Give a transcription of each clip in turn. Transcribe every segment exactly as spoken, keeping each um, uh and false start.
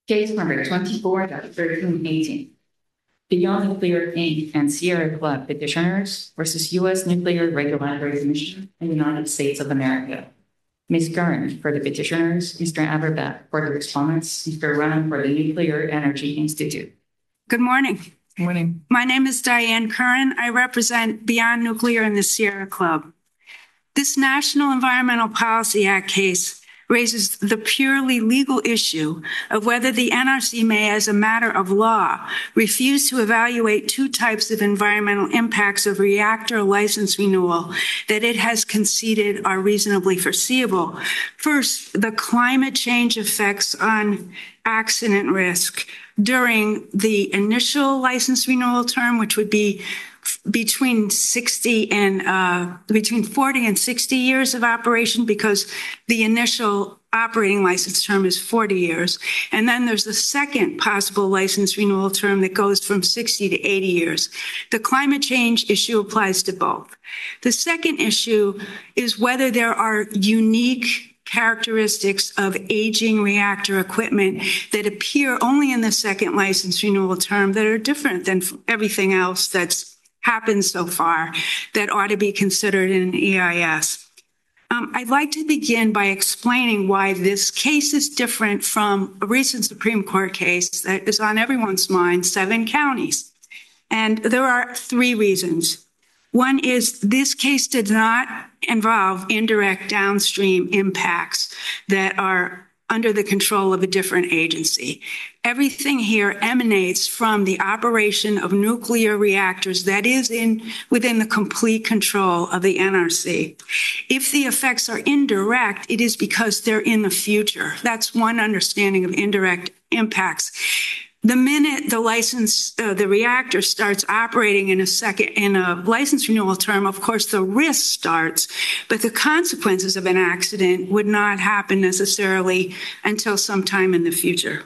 Case number twenty-four thirteen eighteen. Beyond Nuclear Incorporated and Sierra Club petitioners versus U S Nuclear Regulatory Commission in the United States of America. Miz Curran for the petitioners, Mister Aberbach for the respondents, Mister Ram for the Nuclear Energy Institute. Good morning. Good morning. My name is Diane Curran. I represent Beyond Nuclear and the Sierra Club. This National Environmental Policy Act case raises the purely legal issue of whether the N R C may, as a matter of law, refuse to evaluate two types of environmental impacts of reactor license renewal that it has conceded are reasonably foreseeable. First, the climate change effects on accident risk during the initial license renewal term, which would be between sixty and uh, between forty and sixty years of operation, because the initial operating license term is forty years. And then there's the second possible license renewal term that goes from sixty to eighty years. The climate change issue applies to both. The second issue is whether there are unique characteristics of aging reactor equipment that appear only in the second license renewal term that are different than everything else that's happened so far that ought to be considered in an E I S. Um, I'd like to begin by explaining why this case is different from a recent Supreme Court case that is on everyone's mind, seven counties. And there are three reasons. One is this case did not involve indirect downstream impacts that are under the control of a different agency. Everything here emanates from the operation of nuclear reactors that is in within the complete control of the N R C. If the effects are indirect, it is because they're in the future. That's one understanding of indirect impacts. The minute the license, uh, the reactor starts operating in a second, in a license renewal term, of course, the risk starts, but the consequences of an accident would not happen necessarily until sometime in the future.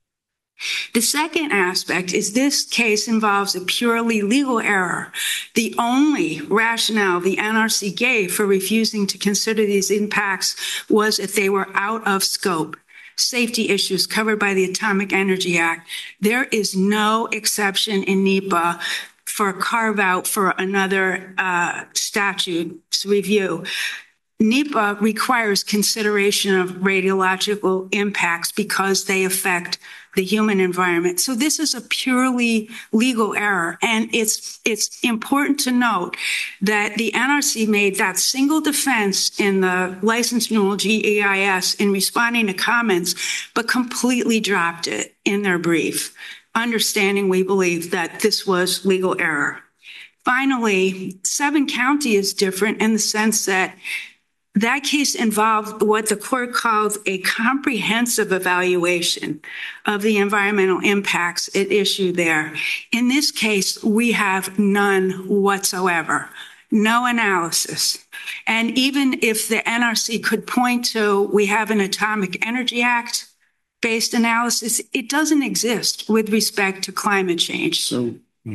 The second aspect is this case involves a purely legal error. The only rationale the N R C gave for refusing to consider these impacts was that they were out of scope. Safety issues covered by the Atomic Energy Act. There is no exception in NEPA for a carve out for another uh, statute's review. NEPA requires consideration of radiological impacts because they affect the human environment. So this is a purely legal error. And it's it's important to note that the N R C made that single defense in the license renewal G E I S in responding to comments, but completely dropped it in their brief, understanding we believe that this was legal error. Finally, Seven County is different in the sense that that case involved what the court called a comprehensive evaluation of the environmental impacts at issue there. In this case, we have none whatsoever, no analysis. And even if the N R C could point to, we have an Atomic Energy Act based analysis, it doesn't exist with respect to climate change. So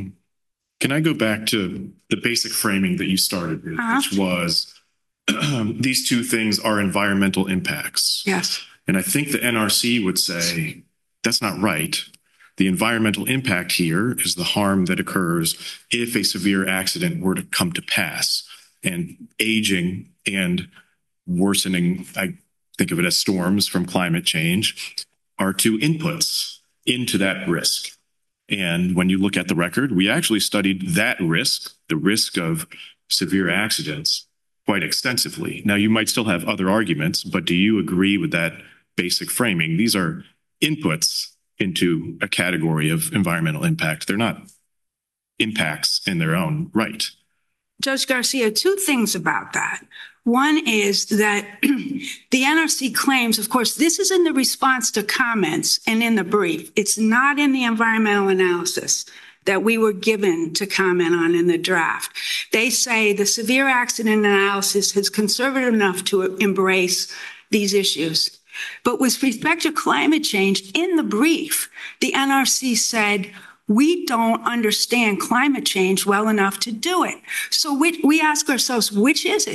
can I go back to the basic framing that you started with, uh-huh. which was, these two things are environmental impacts. Yes. And I think the N R C would say that's not right. The environmental impact here is the harm that occurs if a severe accident were to come to pass. And aging and worsening, I think of it as storms from climate change, are two inputs into that risk. And when you look at the record, we actually studied that risk, the risk of severe accidents, quite extensively. Now, you might still have other arguments, but do you agree with that basic framing? These are inputs into a category of environmental impact. They're not impacts in their own right. Judge Garcia, two things about that. One is that the N R C claims, of course, this is in the response to comments and in the brief. It's not in the environmental analysis that we were given to comment on in the draft. They say the severe accident analysis is conservative enough to embrace these issues. But with respect to climate change, in the brief, the N R C said, we don't understand climate change well enough to do it. So we, we ask ourselves, which is it?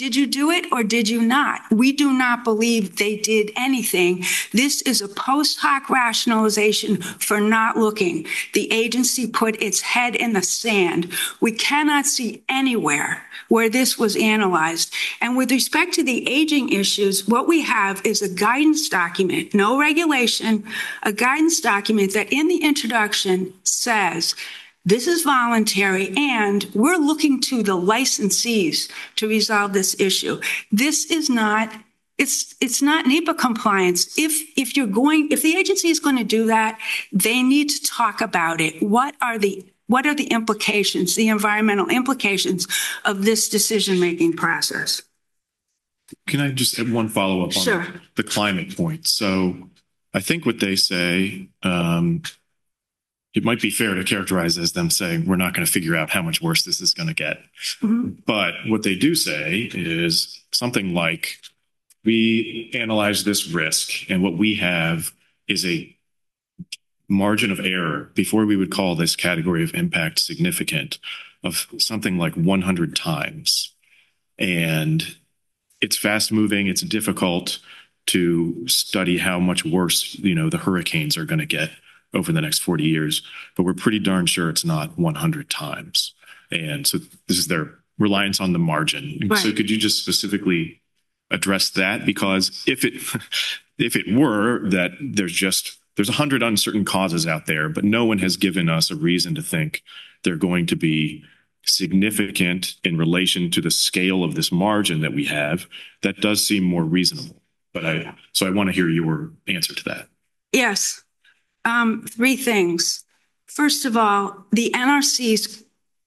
Did you do it or did you not? We do not believe they did anything. This is a post hoc rationalization for not looking. The agency put its head in the sand. We cannot see anywhere where this was analyzed. And with respect to the aging issues, what we have is a guidance document, no regulation, a guidance document that in the introduction says, this is voluntary, and we're looking to the licensees to resolve this issue. This is not, it's it's not NEPA compliance. If if you're going, if the agency is going to do that, they need to talk about it. What are the what are the implications, the environmental implications of this decision-making process? Can I just have one follow-up on Sure. the climate point? So I think what they say, um, it might be fair to characterize as them saying, we're not going to figure out how much worse this is going to get. Mm-hmm. But what they do say is something like, we analyze this risk, and what we have is a margin of error before we would call this category of impact significant of something like one hundred times. And it's fast moving. It's difficult to study how much worse, you know, the hurricanes are going to get over the next forty years, but we're pretty darn sure it's not one hundred times. And so this is their reliance on the margin. Right. So could you just specifically address that? Because if it, if it were that there's just, there's a hundred uncertain causes out there, but no one has given us a reason to think they're going to be significant in relation to the scale of this margin that we have, that does seem more reasonable. But I, so I want to hear your answer to that. Yes. Um, three things. First of all, the N R C's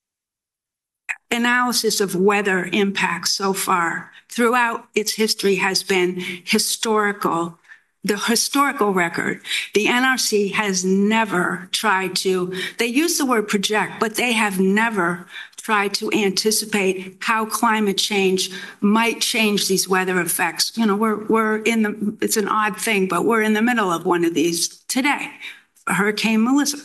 analysis of weather impacts so far throughout its history has been historical. The historical record, the N R C has never tried to, they use the word project, but they have never tried to anticipate how climate change might change these weather effects. You know, we're, we're in the, it's an odd thing, but we're in the middle of one of these today, Hurricane Melissa.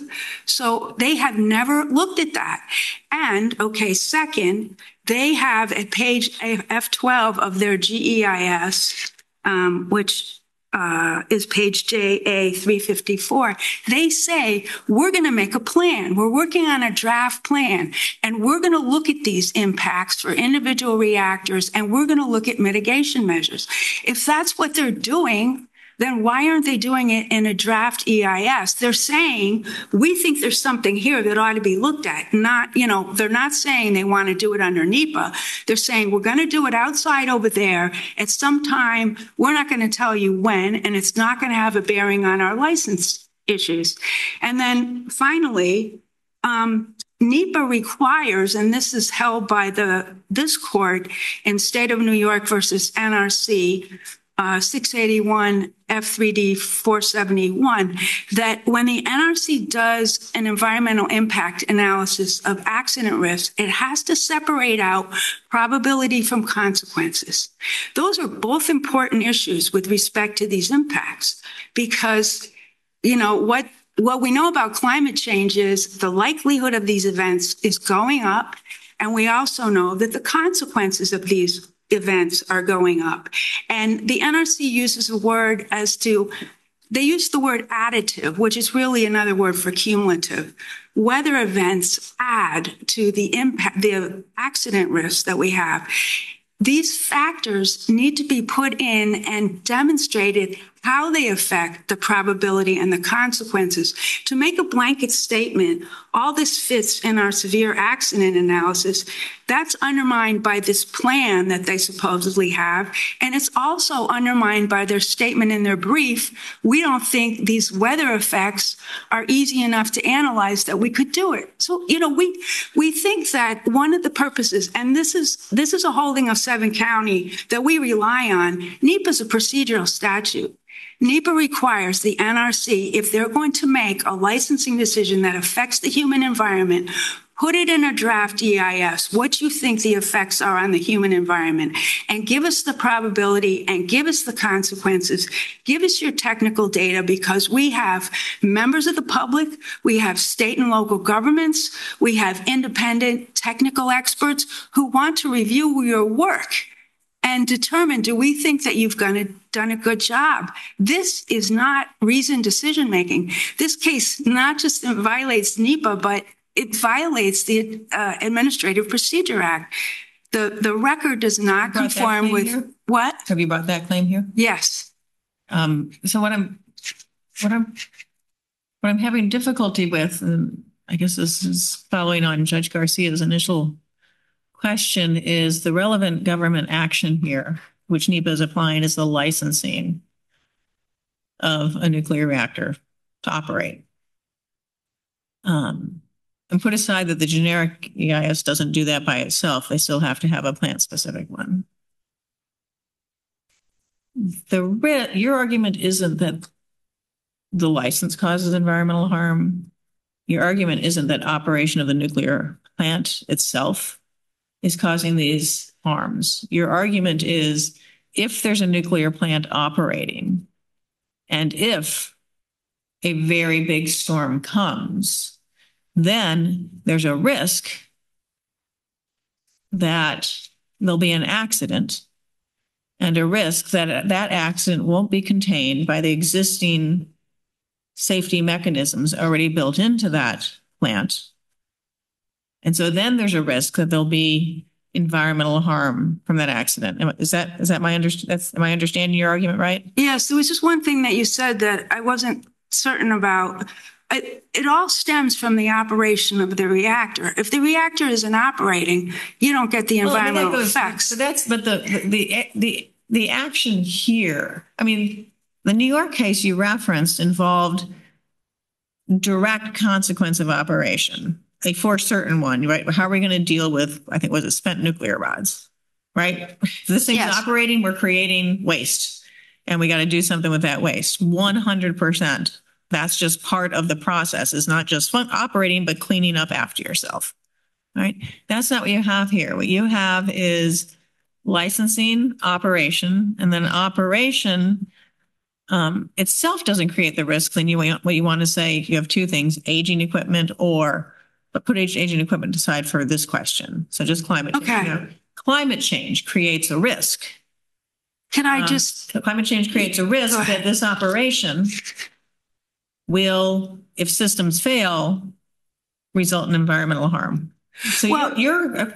So they have never looked at that. And okay, second, they have at page F twelve of their G E I S, um, which Uh, is page J A three fifty-four. They say, we're going to make a plan. We're working on a draft plan, and we're going to look at these impacts for individual reactors, and we're going to look at mitigation measures. If that's what they're doing, then why aren't they doing it in a draft E I S? They're saying, we think there's something here that ought to be looked at. Not, you know, they're not saying they want to do it under NEPA. They're saying, we're going to do it outside over there at some time. We're not going to tell you when, and it's not going to have a bearing on our license issues. And then finally, um, NEPA requires, and this is held by the this court in State of New York versus N R C, Uh, six eighty-one F three D four seventy-one, that when the N R C does an environmental impact analysis of accident risk, it has to separate out probability from consequences. Those are both important issues with respect to these impacts, because, you know, what what we know about climate change is the likelihood of these events is going up, and we also know that the consequences of these events are going up. And the N R C uses a word as to, they use the word additive, which is really another word for cumulative. Weather events add to the impact, the accident risks that we have. These factors need to be put in and demonstrated how they affect the probability and the consequences. To make a blanket statement, all this fits in our severe accident analysis, that's undermined by this plan that they supposedly have. And it's also undermined by their statement in their brief. We don't think these weather effects are easy enough to analyze that we could do it. So, you know, we we think that one of the purposes, and this is this is a holding of Seven County that we rely on, NEPA is a procedural statute. NEPA requires the N R C, if they're going to make a licensing decision that affects the human environment, put it in a draft E I S, what you think the effects are on the human environment, and give us the probability and give us the consequences. Give us your technical data, because we have members of the public, we have state and local governments, we have independent technical experts who want to review your work. and determine, do we think that you've done a, done a good job? This is not reasoned decision-making. This case not just violates NEPA, but it violates the uh, Administrative Procedure Act. The, the record does not Brought that conform claim with here? what? Have you brought that claim here? Yes. Um, so what I'm, what I'm, what I'm having difficulty with, and I guess this is following on Judge Garcia's initial question, is the relevant government action here, which NEPA is applying, is the licensing of a nuclear reactor to operate. Um, and put aside that the generic E I S doesn't do that by itself. They still have to have a plant-specific one. The ri- your argument isn't that the license causes environmental harm. Your argument isn't that operation of the nuclear plant itself is causing these harms. Your argument is if there's a nuclear plant operating and if a very big storm comes, then there's a risk that there'll be an accident and a risk that that accident won't be contained by the existing safety mechanisms already built into that plant. And so then there's a risk that there'll be environmental harm from that accident. Is that, is that my under, that's, am I understanding your argument right? Yes, there was just one thing that you said that I wasn't certain about. It, it all stems from the operation of the reactor. If the reactor isn't operating, you don't get the Well, I mean, that environmental goes- effects. So that's, but the, the, the, the action here, I mean, the New York case you referenced involved direct consequence of operation, a for certain one, right? How are we going to deal with, I think, was it spent nuclear rods, right? If this thing's Yes. operating, we're creating waste and we got to do something with that waste. one hundred percent. That's just part of the process. It's not just fun operating, but cleaning up after yourself, right? That's not what you have here. What you have is licensing, operation, and then operation um, itself doesn't create the risk. Then you what you want to say, you have two things, aging equipment or, but put age, aging equipment aside for this question. So just climate change. Okay. You know, climate change creates a risk. Can I Um, just, Climate change creates a risk Go ahead. that this operation will, if systems fail, result in environmental harm. So Well- you're, you're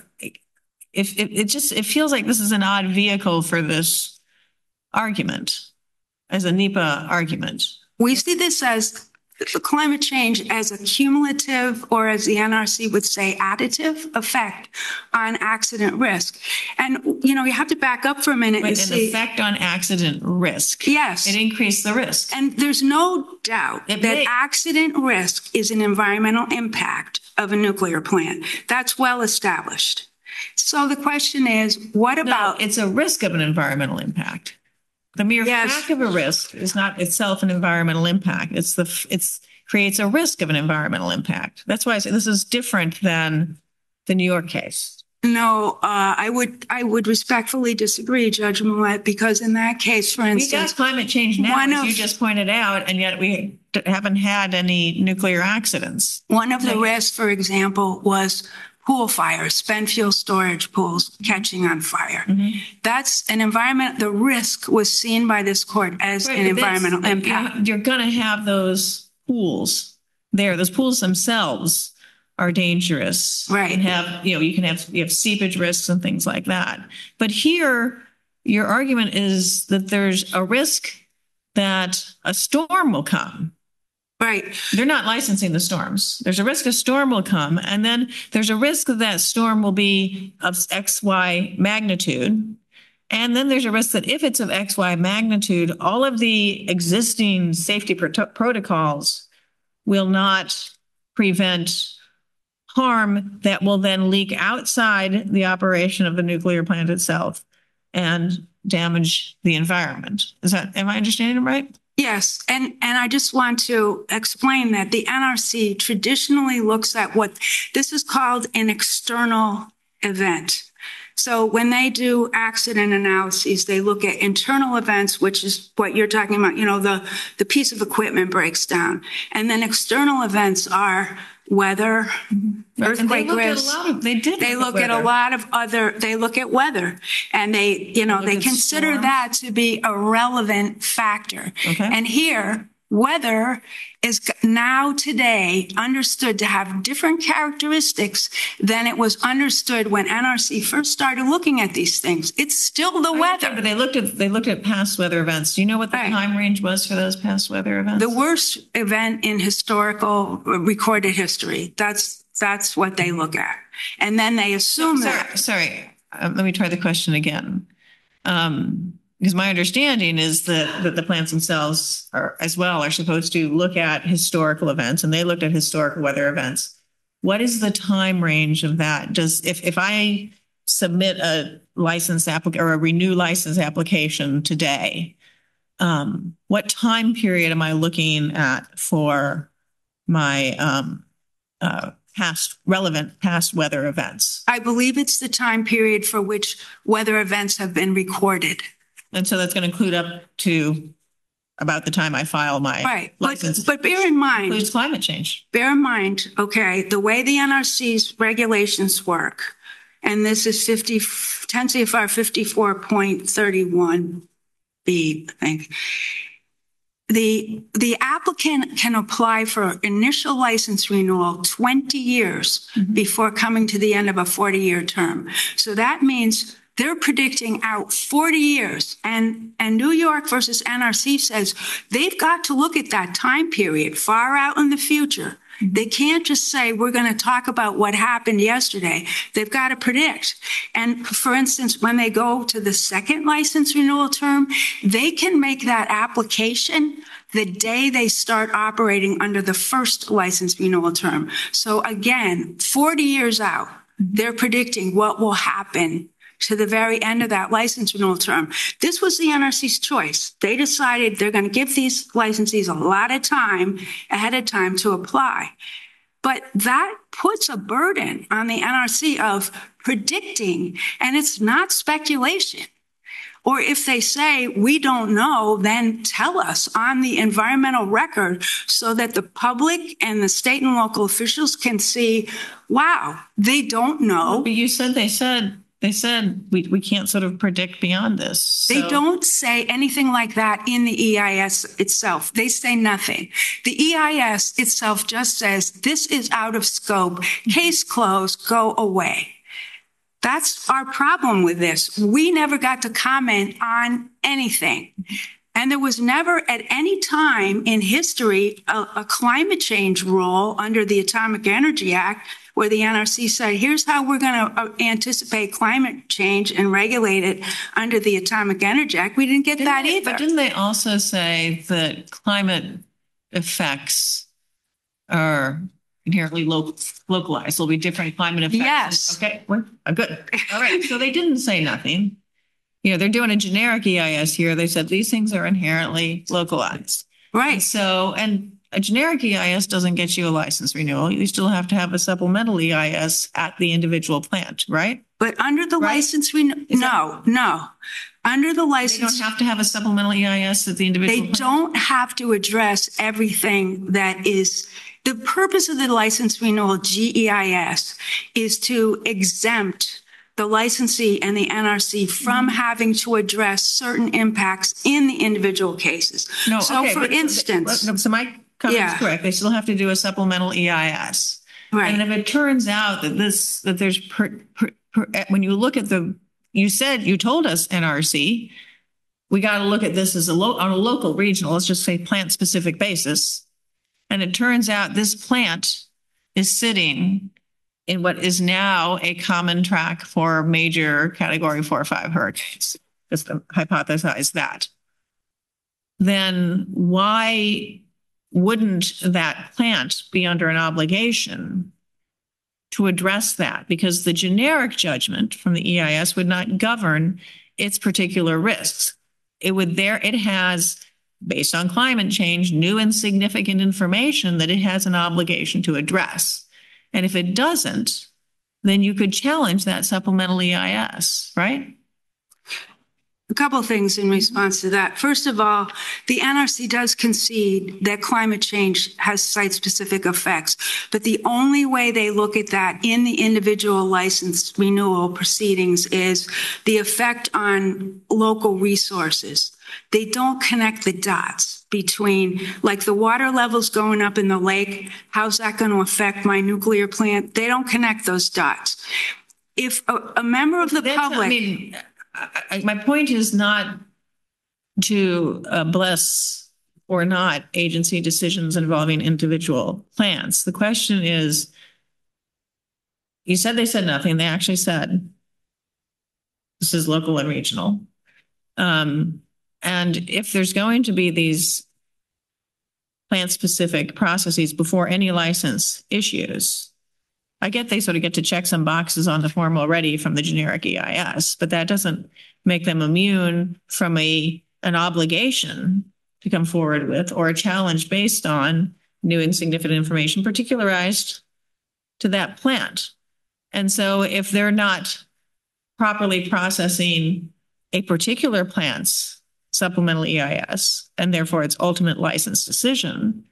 if it, it just, it feels like this is an odd vehicle for this argument as a NEPA argument. we see this as climate change as a cumulative, or as the N R C would say, additive effect on accident risk. And, you know, you have to back up for a minute But and an see. effect on accident risk. Yes. It increased the risk. And there's no doubt It that may- accident risk is an environmental impact of a nuclear plant. That's well established. So the question is, what No, about, it's a risk of an environmental impact. The mere Yes. fact of a risk is not itself an environmental impact. It's the, it's creates a risk of an environmental impact. That's why I say this is different than the New York case. no, uh, I would, I would respectfully disagree, Judge Millett, because in that case, for We got instance, climate change now, one as of- you just pointed out, and yet we d- haven't had any nuclear accidents. one of the Like- risks, for example, was pool fires, spent fuel storage pools catching on fire. Mm-hmm. That's an environment, the risk was seen by this court as Right, an but that's- environmental impact. You're, you're going to have those pools there. Those pools themselves are dangerous. Right. And have, you know, you can have, you have seepage risks and things like that. But here, your argument is that there's a risk that a storm will come. Right. They're not licensing the storms. There's a risk a storm will come, and then there's a risk that that storm will be of X, Y magnitude. And then there's a risk that if it's of X, Y magnitude, all of the existing safety prot- protocols will not prevent harm that will then leak outside the operation of the nuclear plant itself and damage the environment. Is that, am I understanding it right? Yes, and, and I just want to explain that the N R C traditionally looks at what this is called an external event. So when they do accident analyses, they look at internal events, which is what you're talking about, you know, the, the piece of equipment breaks down. And then external events are weather, earthquake And they looked at a risk. lot of- They did. They look at a weather. lot of other, they look at weather and they, you know, Look they at consider storms. that to be a relevant factor. Okay. And here, weather is now today understood to have different characteristics than it was understood when N R C first started looking at these things. It's still the But weather. they looked at, they looked at past weather events. Do you know what the Right. time range was for those past weather events? The worst event in historical uh, recorded history. That's, that's what they look at. And then they assume that. Sorry, sorry. Um, let me try the question again. Um, because my understanding is that, that the plants themselves are as well are supposed to look at historical events, and they looked at historical weather events. What is the time range of that? Does, if, if I submit a license applic or a renew license application today, um, what time period am I looking at for my, um, uh, past relevant past weather events? I believe it's the time period for which weather events have been recorded. And so that's going to include up to about the time I file my Right. But, license. but bear in mind, Includes climate change. bear in mind, okay, the way the N R C's regulations work, and this is fifty, ten C F R fifty-four point thirty-one B, I think. The, the applicant can apply for initial license renewal twenty years before coming to the end of a forty-year term. So that means they're predicting out forty years, and, and New York versus N R C says they've got to look at that time period far out in the future. They can't just say, we're going to talk about what happened yesterday. They've got to predict. And for instance, when they go to the second license renewal term, they can make that application the day they start operating under the first license renewal term. So again, forty years out, they're predicting what will happen to the very end of that license renewal term. This was the N R C's choice. They decided they're going to give these licensees a lot of time ahead of time to apply. But that puts a burden on the N R C of predicting, and it's not speculation. Or if they say, we don't know, then tell us on the environmental record so that the public and the state and local officials can see, wow, they don't know. But you said, they said, they said we, we can't sort of predict beyond this. They So- don't say anything like that in the E I S itself. They say nothing. The E I S itself just says, this is out of scope, case closed, go away. That's our problem with this. We never got to comment on anything. And there was never at any time in history a, a climate change rule under the Atomic Energy Act where the N R C said, here's how we're going to anticipate climate change and regulate it under the Atomic Energy Act. We didn't get Didn't that they- either. But didn't they also say that climate effects are inherently lo- localized? There'll be different climate effects. Yes. Okay, well, uh, good. All right. So they didn't say nothing. You know, they're doing a generic E I S here. They said these things are inherently localized. And Right. so, and a generic E I S doesn't get you a license renewal. You still have to have a supplemental E I S at the individual plant, right? But under the Right? license, we, Is no, no. Under the They don't license, have to have a supplemental E I S at the individual they plant. don't have to address everything that is, the purpose of the license renewal G E I S is to exempt the licensee and the N R C from Mm-hmm. having to address certain impacts in the individual cases. No, So okay, for but- instance, no, so my comment Yeah. is correct. They still have to do a supplemental E I S. And right, if it turns out that this, that there's, per, per, per, when you look at the, you said, you told us N R C, we got to look at this as a lo, on a local, regional, let's just say plant specific basis. And it turns out this plant is sitting in what is now a common track for major category four or five hurricanes. Just to hypothesize that. Then why wouldn't that plant be under an obligation to address that? Because the generic judgment from the E I S would not govern its particular risks. It would there, it has, based on climate change, new and significant information that it has an obligation to address. And if it doesn't, then you could challenge that supplemental E I S, right? A couple of things in response to that. First of all, the N R C does concede that climate change has site-specific effects, but the only way they look at that in the individual license renewal proceedings is the effect on local resources. They don't connect the dots between, like, the water levels going up in the lake, how's that going to affect my nuclear plant? They don't connect those dots. If a, a member of the That's not- public... I mean, I, I, my point is not to uh, bless or not agency decisions involving individual plants. The question is, you said they said nothing. They actually said, this is local and regional. Um, and if there's going to be these plant-specific processes before any license issues, I get they sort of get to check some boxes on the form already from the generic E I S, but that doesn't make them immune from a an obligation to come forward with or a challenge based on new and significant information particularized to that plant. And so if they're not properly processing a particular plant's supplemental E I S and therefore its ultimate license decision,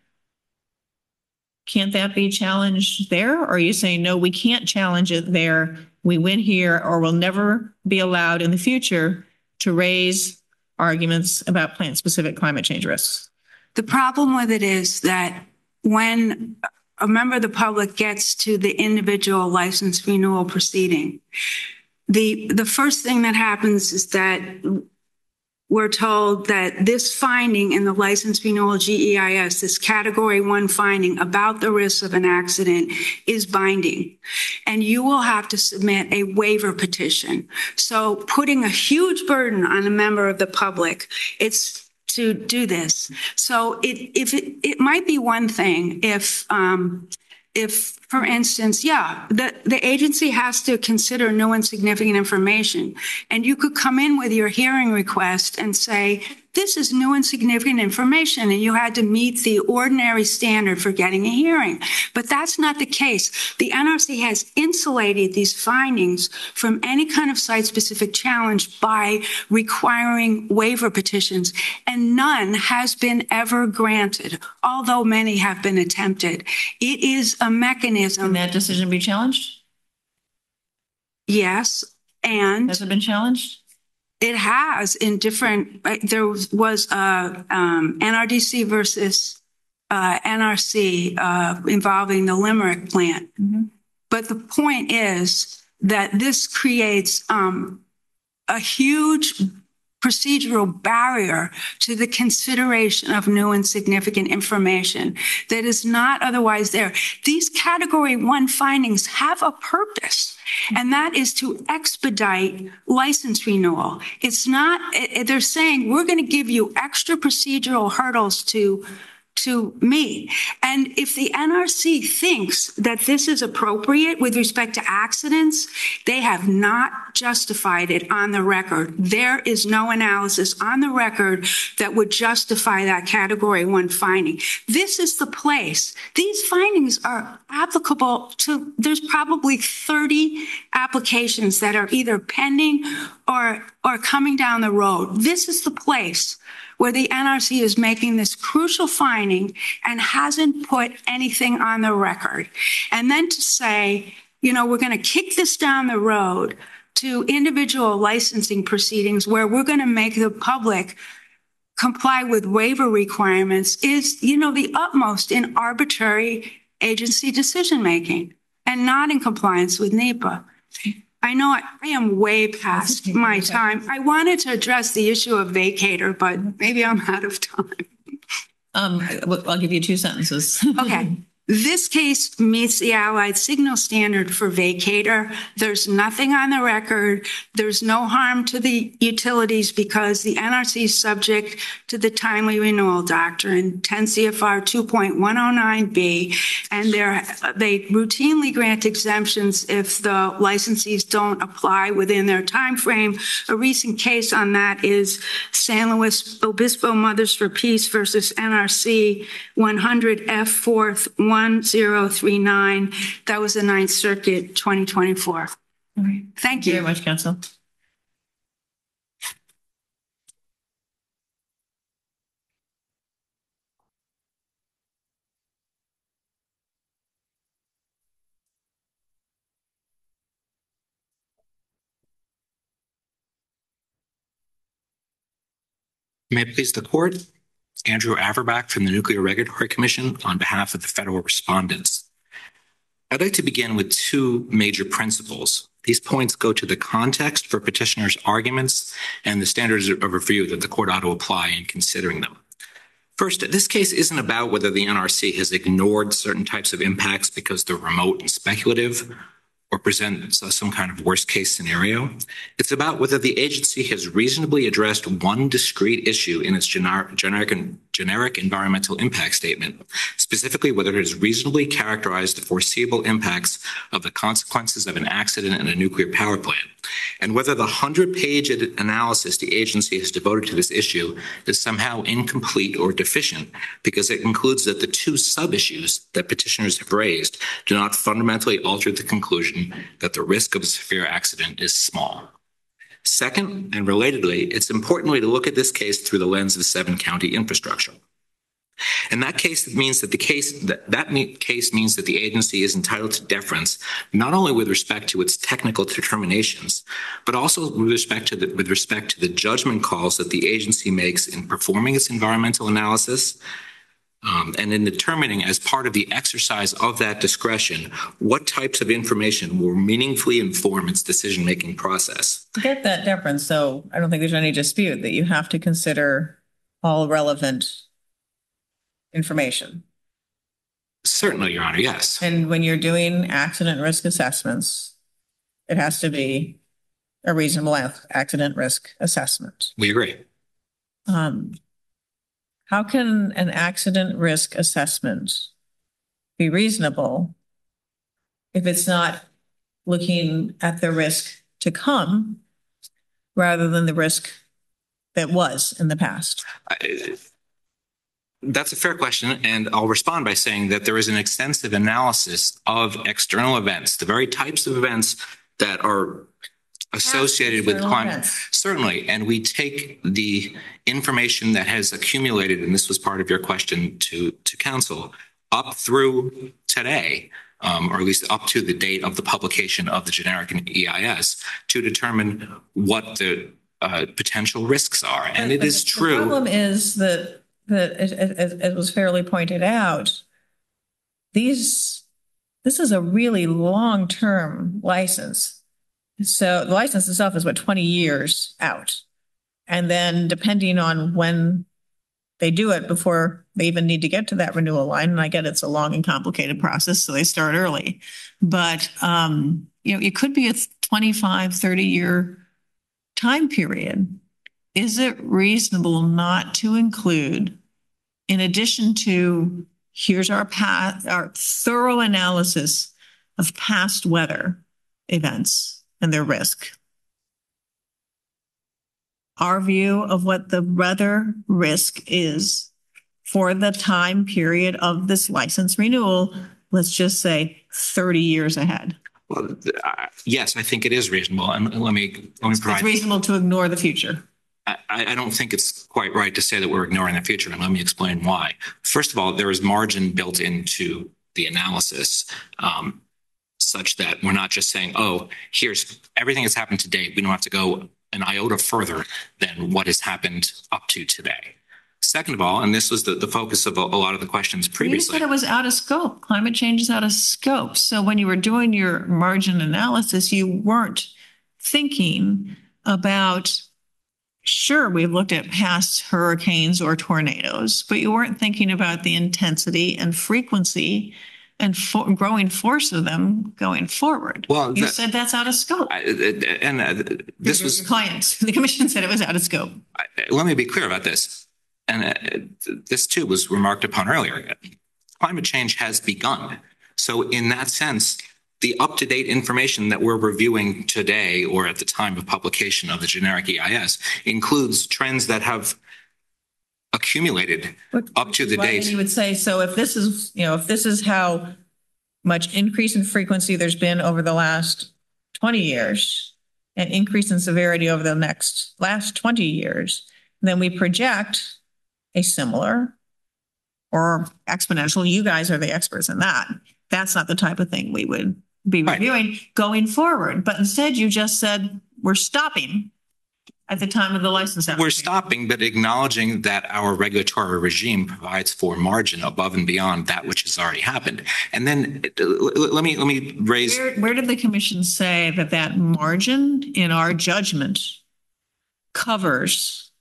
can't that be challenged there? Or are you saying, no, we can't challenge it there. We win here, or we'll never be allowed in the future to raise arguments about plant-specific climate change risks? The problem with it is that when a member of the public gets to the individual license renewal proceeding, the, the first thing that happens is that we're told that this finding in the license renewal G E I S, this category one finding about the risk of an accident, is binding. And you will have to submit a waiver petition. So putting a huge burden on a member of the public, it's to do this. So it, if it, it might be one thing if, um, if, for instance, yeah, the, the agency has to consider new and significant information, and you could come in with your hearing request and say, this is new and significant information, and you had to meet the ordinary standard for getting a hearing. But that's not the case. The N R C has insulated these findings from any kind of site-specific challenge by requiring waiver petitions, and none has been ever granted, although many have been attempted. It is a mechanism. Can that decision be challenged? Yes, and Has it been challenged? it has in different, there was uh, um, N R D C versus uh, N R C uh, involving the Limerick plant. Mm-hmm. But the point is that this creates um, a huge procedural barrier to the consideration of new and significant information that is not otherwise there. These category one findings have a purpose, and that is to expedite license renewal. It's not, they're saying we're going to give you extra procedural hurdles to to me. And if the N R C thinks that this is appropriate with respect to accidents, they have not justified it on the record. There is no analysis on the record that would justify that category one finding. This is the place. These findings are applicable to, there's probably thirty applications that are either pending or, or coming down the road. This is the place where the N R C is making this crucial finding and hasn't put anything on the record. And then to say, you know, we're going to kick this down the road to individual licensing proceedings where we're going to make the public comply with waiver requirements is, you know, the utmost in arbitrary agency decision-making and not in compliance with NEPA. I know I, I am way past my time. I wanted to address the issue of vacator, but maybe I'm out of time. Um, I'll give you two sentences. Okay. This case meets the Allied Signal Standard for vacator. There's nothing on the record. There's no harm to the utilities because the N R C is subject to the timely renewal doctrine, ten C F R two point one oh nine B, and they routinely grant exemptions if the licensees don't apply within their time frame. A recent case on that is San Luis Obispo Mothers for Peace versus N R C one hundred F fourth one one zero three nine. That was the Ninth Circuit, twenty twenty-four. All right. Thank Thank you you. very much, Counsel. May it please the court, Andrew Averbach from the Nuclear Regulatory Commission on behalf of the federal respondents. I'd like to begin with two major principles. These points go to the context for petitioners' arguments and the standards of review that the court ought to apply in considering them. First, this case isn't about whether the N R C has ignored certain types of impacts because they're remote and speculative, or present some kind of worst case scenario. It's about whether the agency has reasonably addressed one discrete issue in its generic, generic, generic environmental impact statement, specifically whether it has reasonably characterized the foreseeable impacts of the consequences of an accident in a nuclear power plant, and whether the hundred-page analysis the agency has devoted to this issue is somehow incomplete or deficient because it concludes that the two sub-issues that petitioners have raised do not fundamentally alter the conclusion that the risk of a severe accident is small. Second, and relatedly, it's important to look at this case through the lens of seven county infrastructure. In that case, it means that the case that, that case means that the agency is entitled to deference, not only with respect to its technical determinations, but also with respect to the, with respect to the judgment calls that the agency makes in performing its environmental analysis, Um, and in determining as part of the exercise of that discretion, what types of information will meaningfully inform its decision-making process. To get that deference, though, I don't think there's any dispute that you have to consider all relevant information. Certainly, Your Honor, yes. And when you're doing accident risk assessments, it has to be a reasonable accident risk assessment. We agree. Um, How can an accident risk assessment be reasonable if it's not looking at the risk to come rather than the risk that was in the past? I, that's a fair question, and I'll respond by saying that there is an extensive analysis of external events, the very types of events that are associated with climate. Events. Certainly. And we take the information that has accumulated, and this was part of your question to, to counsel, up through today, um, or at least up to the date of the publication of the generic E I S, to determine what the uh, potential risks are. And but, it but is the true. The problem is that, that as it, it, it was fairly pointed out, these, this is a really long-term license. So the license itself is what, twenty years out. And then depending on when they do it before they even need to get to that renewal line, and I get it's a long and complicated process, so they start early. But, um, you know, it could be a twenty-five, thirty year time period. Is it reasonable not to include, in addition to here's our path, our thorough analysis of past weather events and their risk, our view of what the weather risk is for the time period of this license renewal, let's just say thirty years ahead? Well, uh, yes, I think it is reasonable. And let me, let me provide. It's reasonable to ignore the future. I, I don't think it's quite right to say that we're ignoring the future, and let me explain why. First of all, there is margin built into the analysis, um, such that we're not just saying, oh, here's everything that's happened to date. We don't have to go an iota further than what has happened up to today. Second of all, and this was the, the focus of a, a lot of the questions previously. You said it was out of scope. Climate change is out of scope. So when you were doing your margin analysis, you weren't thinking about, sure, we've looked at past hurricanes or tornadoes, but you weren't thinking about the intensity and frequency and for, growing force of them going forward. Well, you that, said that's out of scope. I, and uh, this your, was your clients. The commission said it was out of scope. I, let me be clear about this. And uh, this too was remarked upon earlier. Climate change has begun. So in that sense, the up-to-date information that we're reviewing today or at the time of publication of the generic E I S includes trends that have accumulated But- up to the Why date. You would say, so if this is, you know, if this is how much increase in frequency there's been over the last twenty years and increase in severity over the next last twenty years, then we project a similar or exponential. You guys are the experts in that. That's not the type of thing we would be Right. reviewing going forward. But instead you just said we're stopping at the time of the license We're application. stopping, but acknowledging that our regulatory regime provides for margin above and beyond that which has already happened. And then uh, l- let me let me raise. Where, where did the commission say that that margin in our judgment covers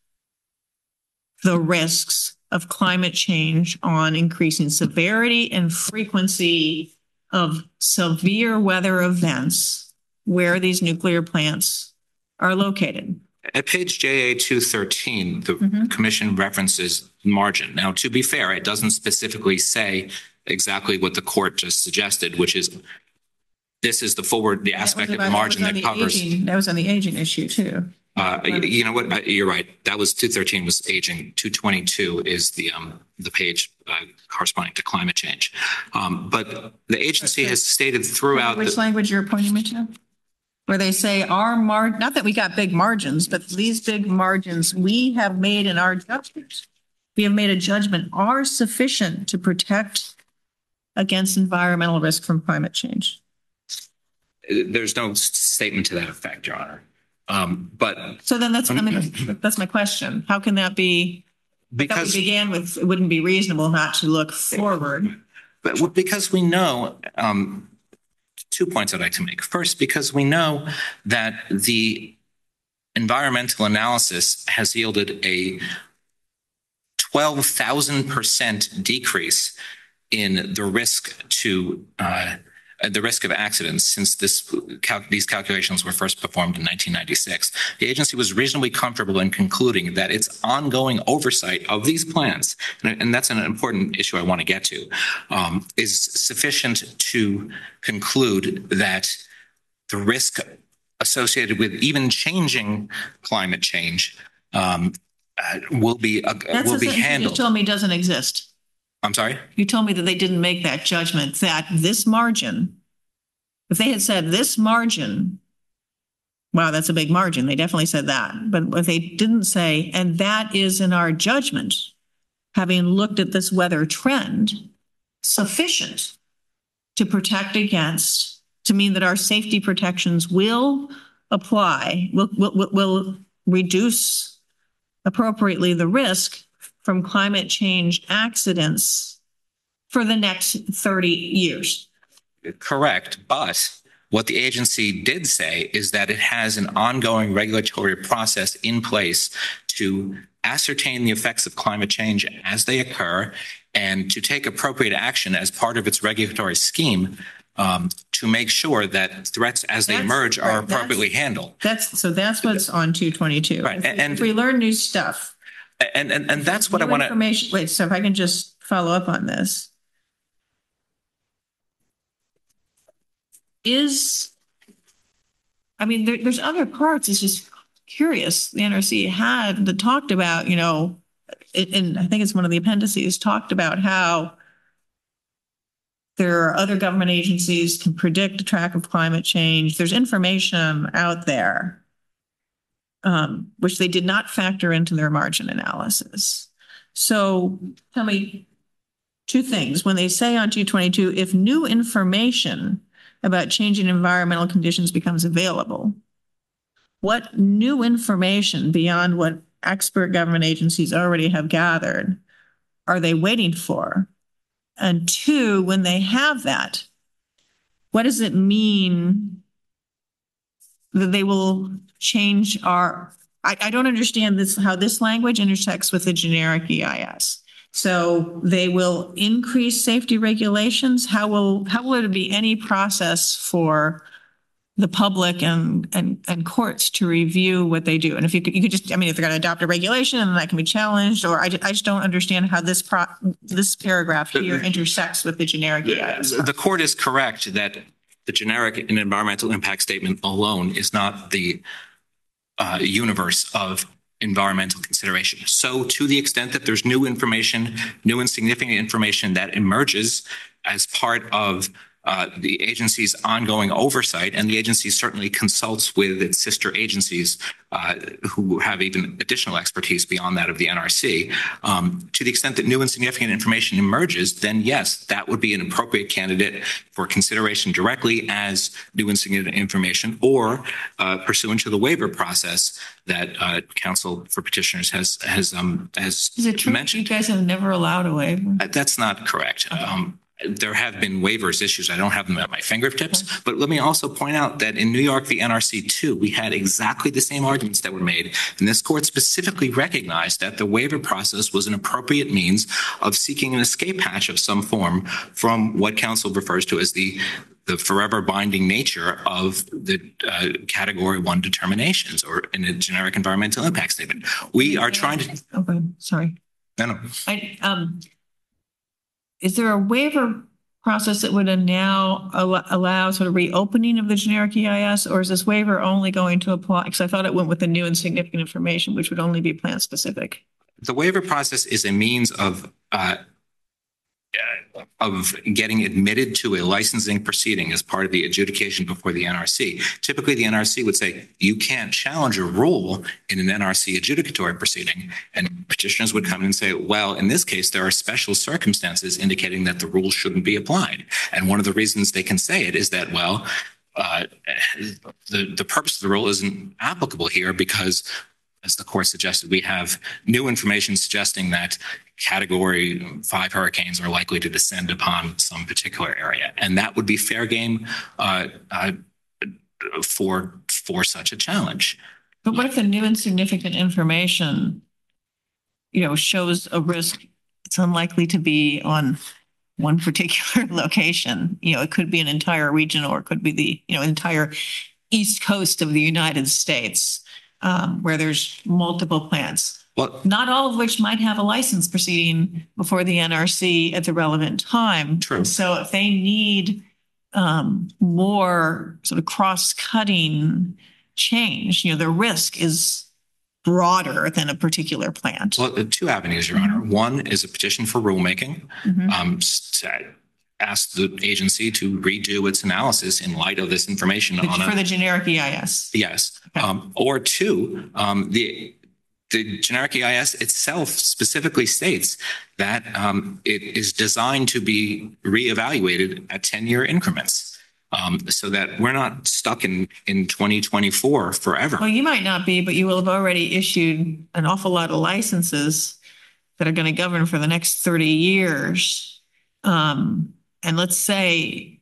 the risks of climate change on increasing severity and frequency of severe weather events where these nuclear plants are located? At page J A two thirteen, the Mhm. commission references margin. Now, to be fair, it doesn't specifically say exactly what the court just suggested, which is this is the forward, the That was aspect of about- the margin that that was on the covers. aging- That was on the aging issue too. Uh, y- you know what? Uh, You're right. That was two thirteen was aging. two twenty-two is the um the page uh, corresponding to climate change. Um, but the agency has stated throughout Which the, language you're pointing me to? Where they say our mar, not that we got big margins, but these big margins we have made in our judgment. We have made a judgment are sufficient to protect against environmental risk from climate change. there's no s- statement to that effect, Your Honor. Um, but So then that's, I mean, that's my question. How can that be? That we because began with, it wouldn't be reasonable not to look forward. But w- because we know, um, two points I'd like to make. First, because we know that the environmental analysis has yielded a twelve thousand percent decrease in the risk to, uh, the risk of accidents since this, cal- these calculations were first performed in nineteen ninety-six. The agency was reasonably comfortable in concluding that its ongoing oversight of these plans, and, and that's an important issue I want to get to, um, is sufficient to conclude that the risk associated with even changing climate change um, uh, will be uh, That's will a be sentence you handled. told me doesn't exist. I'm sorry. You told me that they didn't make that judgment, that this margin, if they had said this margin, wow, that's a big margin. They definitely said that. But what they didn't say, and that is in our judgment, having looked at this weather trend, sufficient to protect against, to mean that our safety protections will apply, will, will, will reduce appropriately the risk from climate change accidents for the next thirty years. Correct. But what the agency did say is that it has an ongoing regulatory process in place to ascertain the effects of climate change as they occur and to take appropriate action as part of its regulatory scheme um, to make sure that threats as they That's- emerge right, are that's- appropriately handled. That's, so that's what's on two twenty-two. Right, If we- and- If we learn new stuff. And, and, and that's what I new want to, information. Wait, so if I can just follow up on this. Is, I mean, there, there's other parts, it's just curious. The N R C had that talked about, you know, it- and I think it's one of the appendices, talked about how there are other government agencies can predict a track of climate change. There's information out there, um, which they did not factor into their margin analysis. So tell me two things. When they say on two twenty-two, if new information about changing environmental conditions becomes available, what new information beyond what expert government agencies already have gathered are they waiting for? And two, when they have that, what does it mean that they will change our, I, I don't understand this, how this language intersects with the generic E I S. So they will increase safety regulations. How will, how will it be any process for the public and, and, and courts to review what they do? And if you could, you could just, I mean, if they're going to adopt a regulation and that can be challenged, or I, ju- I just don't understand how this pro, this paragraph here intersects with the generic E I S. the court is correct that the generic and environmental impact statement alone is not the uh, universe of environmental consideration. So to the extent that there's new information, new and significant information that emerges as part of uh, the agency's ongoing oversight, and the agency certainly consults with its sister agencies uh, who have even additional expertise beyond that of the N R C. Um, to the extent that new and significant information emerges, then yes, that would be an appropriate candidate for consideration directly as new and significant information, or uh, pursuant to the waiver process that uh, counsel for petitioners has has um, has Is it true mentioned. you guys have never allowed a waiver? Uh, That's not correct. Um, there have been waivers issues. I don't have them at my fingertips, Okay. but let me also point out that in New York, the N R C too, we had exactly the same arguments that were made. And this court specifically recognized that the waiver process was an appropriate means of seeking an escape hatch of some form from what counsel refers to as the the forever binding nature of the uh, category one determinations, or in a generic environmental impact statement. We are trying to, Okay, sorry. no, no. I, um, is there a waiver process that would now allow, allow sort of reopening of the generic E I S, or is this waiver only going to apply? Because I thought it went with the new and significant information, which would only be plant specific. The waiver process is a means of uh, uh, of getting admitted to a licensing proceeding as part of the adjudication before the N R C. Typically, the N R C would say, you can't challenge a rule in an N R C adjudicatory proceeding. And petitioners would come in and say, well, in this case, there are special circumstances indicating that the rule shouldn't be applied. And one of the reasons they can say it is that, well, uh, the, the purpose of the rule isn't applicable here because, as the court suggested, we have new information suggesting that category five hurricanes are likely to descend upon some particular area. And that would be fair game uh, uh, for, for such a challenge. But what if the new and significant information, you know, shows a risk it's unlikely to be on one particular location? You know, it could be an entire region, or it could be the, you know, entire east coast of the United States, um, where there's multiple plants. Well, Not all of which might have a license proceeding before the N R C at the relevant time. True. So if they need um, more sort of cross-cutting change, you know, the risk is broader than a particular plant. well, the two avenues, Your Honor. One is a petition for rulemaking. Mhm. Um, to ask the agency to redo its analysis in light of this information on For a, the generic E I S. yes. Okay. Um, or two, um, the The generic E I S itself specifically states that um, it is designed to be reevaluated at ten-year increments, um, so that we're not stuck in, in twenty twenty-four forever. Well, you might not be, but you will have already issued an awful lot of licenses that are going to govern for the next thirty years. Um, and let's say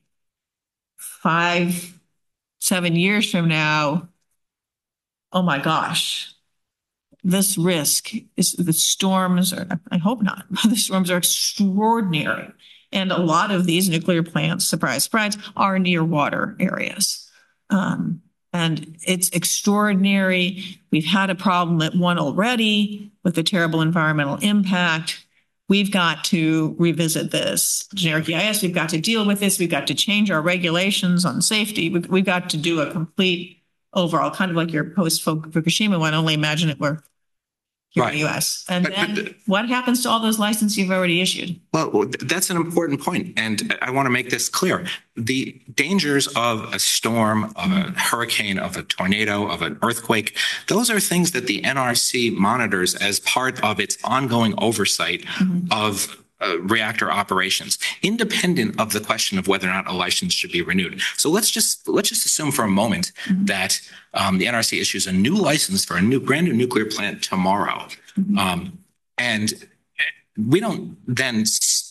five, seven years from now, oh my gosh, this risk is the storms are, I hope not, the storms are extraordinary. And a lot of these nuclear plants, surprise, surprise, are near water areas. Um, and it's extraordinary. We've had a problem at one already with the terrible environmental impact. We've got to revisit this generic E I S. We've got to deal with this. We've got to change our regulations on safety. We've, we've got to do a complete overall, kind of like your post-Fukushima one, only imagine it were here in the U S. And But- but- then what happens to all those licenses you've already issued? Well, that's an important point, and I want to make this clear. The dangers of a storm, of a hurricane, of a tornado, of an earthquake, those are things that the N R C monitors as part of its ongoing oversight of uh, reactor operations, independent of the question of whether or not a license should be renewed. So let's just let's just assume for a moment that um, the N R C issues a new license for a new brand new nuclear plant tomorrow, um, and we don't then s-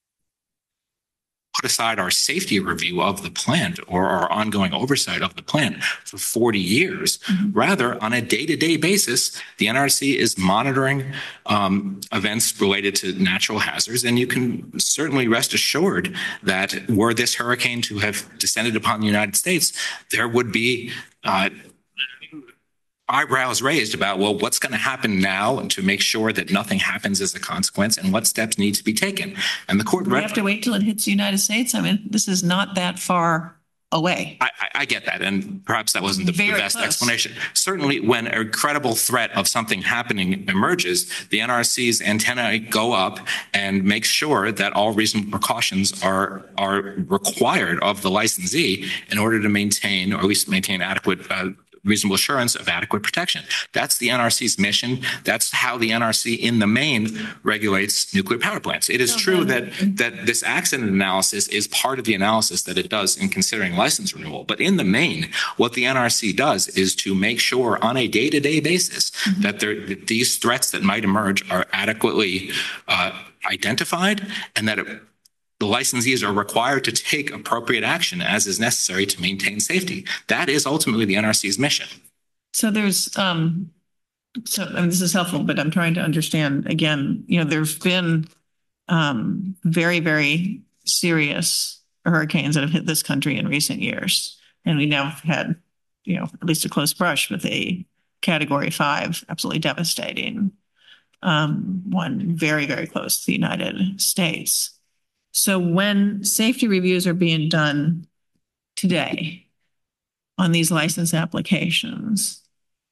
put aside our safety review of the plant or our ongoing oversight of the plant for forty years. Rather, on a day-to-day basis, the N R C is monitoring um, events related to natural hazards. And you can certainly rest assured that were this hurricane to have descended upon the United States, there would be uh, eyebrows raised about, well, what's going to happen now and to make sure that nothing happens as a consequence, and what steps need to be taken. And the court Do we have to wait till it hits the United States? I mean, this is not that far away. I, I, I get that, and perhaps that wasn't the, the Very best close. explanation. Certainly, when a credible threat of something happening emerges, the N R C's antennae go up and make sure that all reasonable precautions are are required of the licensee in order to maintain, or at least maintain adequate. Uh, reasonable assurance of adequate protection. That's the N R C's mission. That's how the N R C in the main regulates nuclear power plants. It is true that, that this accident analysis is part of the analysis that it does in considering license renewal. But in the main, what the N R C does is to make sure on a day-to-day basis mm-hmm. that, there, that these threats that might emerge are adequately uh, identified, and that it, the licensees are required to take appropriate action as is necessary to maintain safety. That is ultimately the N R C's mission. So there's, um, so I mean, this is helpful, but I'm trying to understand again, you know, there's been um, very, very serious hurricanes that have hit this country in recent years. And we now have had, you know, at least a close brush with a category five, absolutely devastating um, one, very, very close to the United States. So when safety reviews are being done today on these license applications,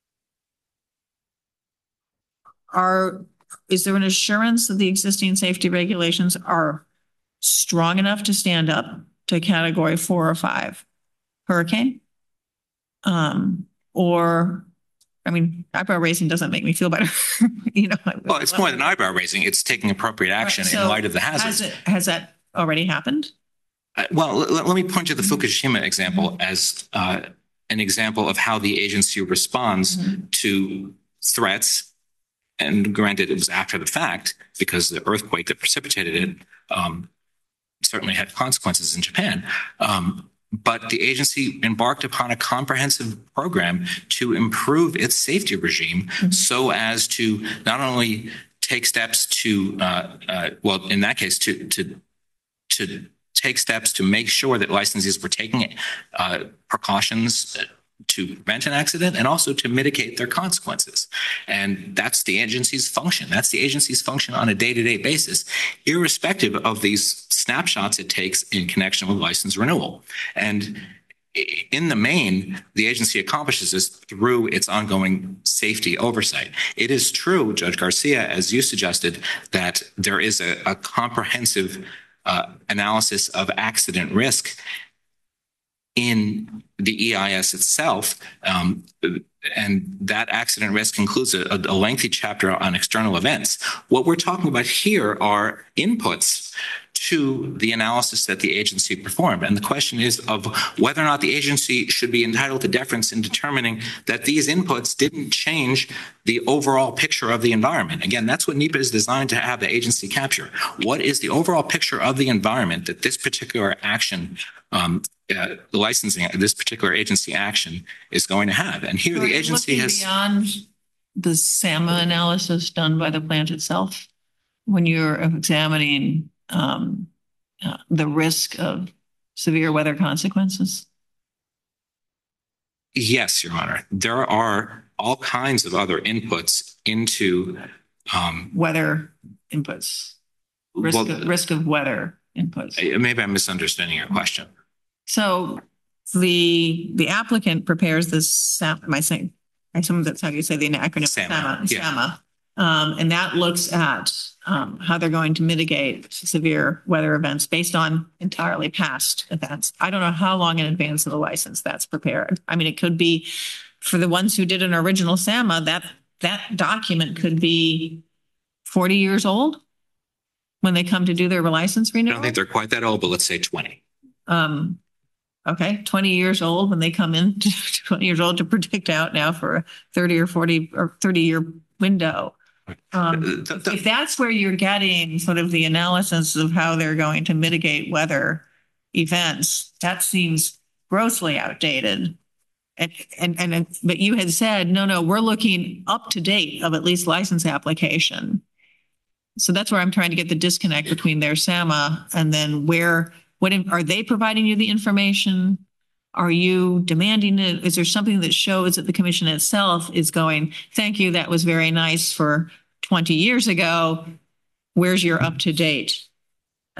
are is there an assurance that the existing safety regulations are strong enough to stand up to category four or five hurricane? Um, or, I mean, eyebrow raising doesn't make me feel better. you know. Well, it's more than eyebrow raising. It's taking appropriate action right, so in light of the hazards. Has, it, has that already happened? Uh, well, let, let me point to the Fukushima example mm-hmm. as uh, an example of how the agency responds mm-hmm. to threats. And granted, it was after the fact because the earthquake that precipitated it um, certainly had consequences in Japan. Um, But the agency embarked upon a comprehensive program to improve its safety regime mm-hmm. so as to not only take steps to, uh, uh, well, in that case, to to to take steps to make sure that licensees were taking uh, precautions to prevent an accident and also to mitigate their consequences. And that's the agency's function. That's the agency's function on a day-to-day basis, irrespective of these snapshots it takes in connection with license renewal. And in the main, the agency accomplishes this through its ongoing safety oversight. It is true, Judge Garcia, as you suggested, that there is a, a comprehensive uh, analysis of accident risk in the E I S itself, um, and that accident risk includes a, a lengthy chapter on external events. What we're talking about here are inputs to the analysis that the agency performed. And the question is of whether or not the agency should be entitled to deference in determining that these inputs didn't change the overall picture of the environment. Again, that's what NEPA is designed to have the agency capture. What is the overall picture of the environment that this particular action, um, uh, the licensing, this particular agency action is going to have? And here the agency has... beyond the SAMA analysis done by the plant itself, when you're examining Um, uh, the risk of severe weather consequences? Yes, Your Honor. There are all kinds of other inputs into um, weather inputs, risk, well, of, risk of weather inputs. Maybe I'm misunderstanding your question. So the the applicant prepares this SAMA. Am I saying? I assume that's how you say the acronym SAMA. SAMA. Yeah. SAMA. Um, and that looks at um, how they're going to mitigate severe weather events based on entirely past events. I don't know how long in advance of the license that's prepared. I mean, it could be for the ones who did an original SAMA, that that document could be forty years old when they come to do their license renewal. I don't think they're quite that old, but let's say twenty. Um, okay, twenty years old when they come in, twenty years old to predict out now for a thirty or forty or thirty year window. Um, the, the, if that's where you're getting sort of the analysis of how they're going to mitigate weather events, that seems grossly outdated. And, and, and, but you had said, no, no, we're looking up to date of at least license application. So that's where I'm trying to get the disconnect between their SAMA and then where, what are they providing you the information? Are you demanding it? Is there something that shows that the commission itself is going, thank you, that was very nice for twenty years ago. Where's your up-to-date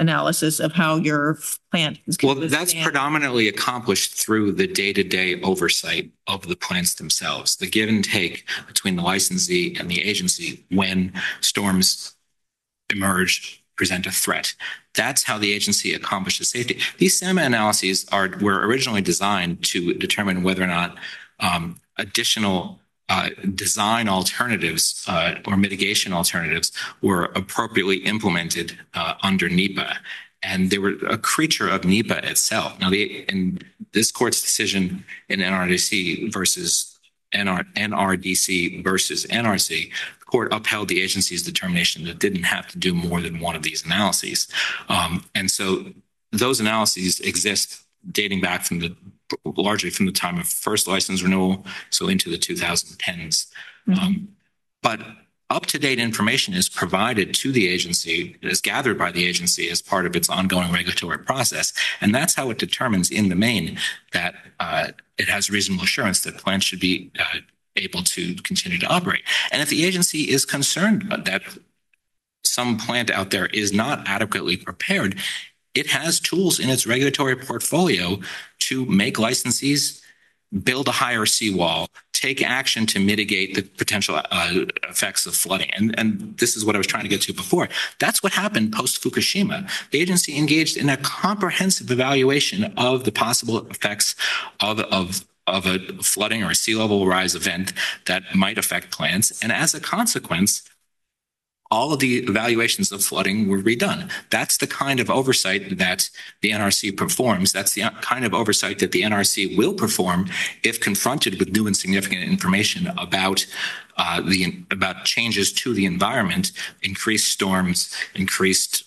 analysis of how your plant is. Well, that's predominantly accomplished through the day-to-day oversight of the plants themselves, the give and take between the licensee and the agency when storms emerge, present a threat. That's how the agency accomplishes safety. These SAMA analyses are were originally designed to determine whether or not um, additional uh, design alternatives uh, or mitigation alternatives were appropriately implemented uh, under NEPA. And they were a creature of NEPA itself. Now, the, in this court's decision in N R D C versus N R, N R D C versus N R C, the court upheld the agency's determination that it didn't have to do more than one of these analyses. Um, and so those analyses exist dating back from the largely from the time of first license renewal, so into the two thousand tens. Mm-hmm. Um, but up-to-date information is provided to the agency, is gathered by the agency as part of its ongoing regulatory process. And that's how it determines in the main that uh, it has reasonable assurance that plants should be uh, able to continue to operate. And if the agency is concerned that some plant out there is not adequately prepared, it has tools in its regulatory portfolio to make licensees build a higher seawall, take action to mitigate the potential uh, effects of flooding. And, and this is what I was trying to get to before. That's what happened post-Fukushima. The agency engaged in a comprehensive evaluation of the possible effects of, of, of a flooding or a sea level rise event that might affect plants. And as a consequence, all of the evaluations of flooding were redone. That's the kind of oversight that the N R C performs. That's the kind of oversight that the N R C will perform if confronted with new and significant information about uh, the about changes to the environment, increased storms, increased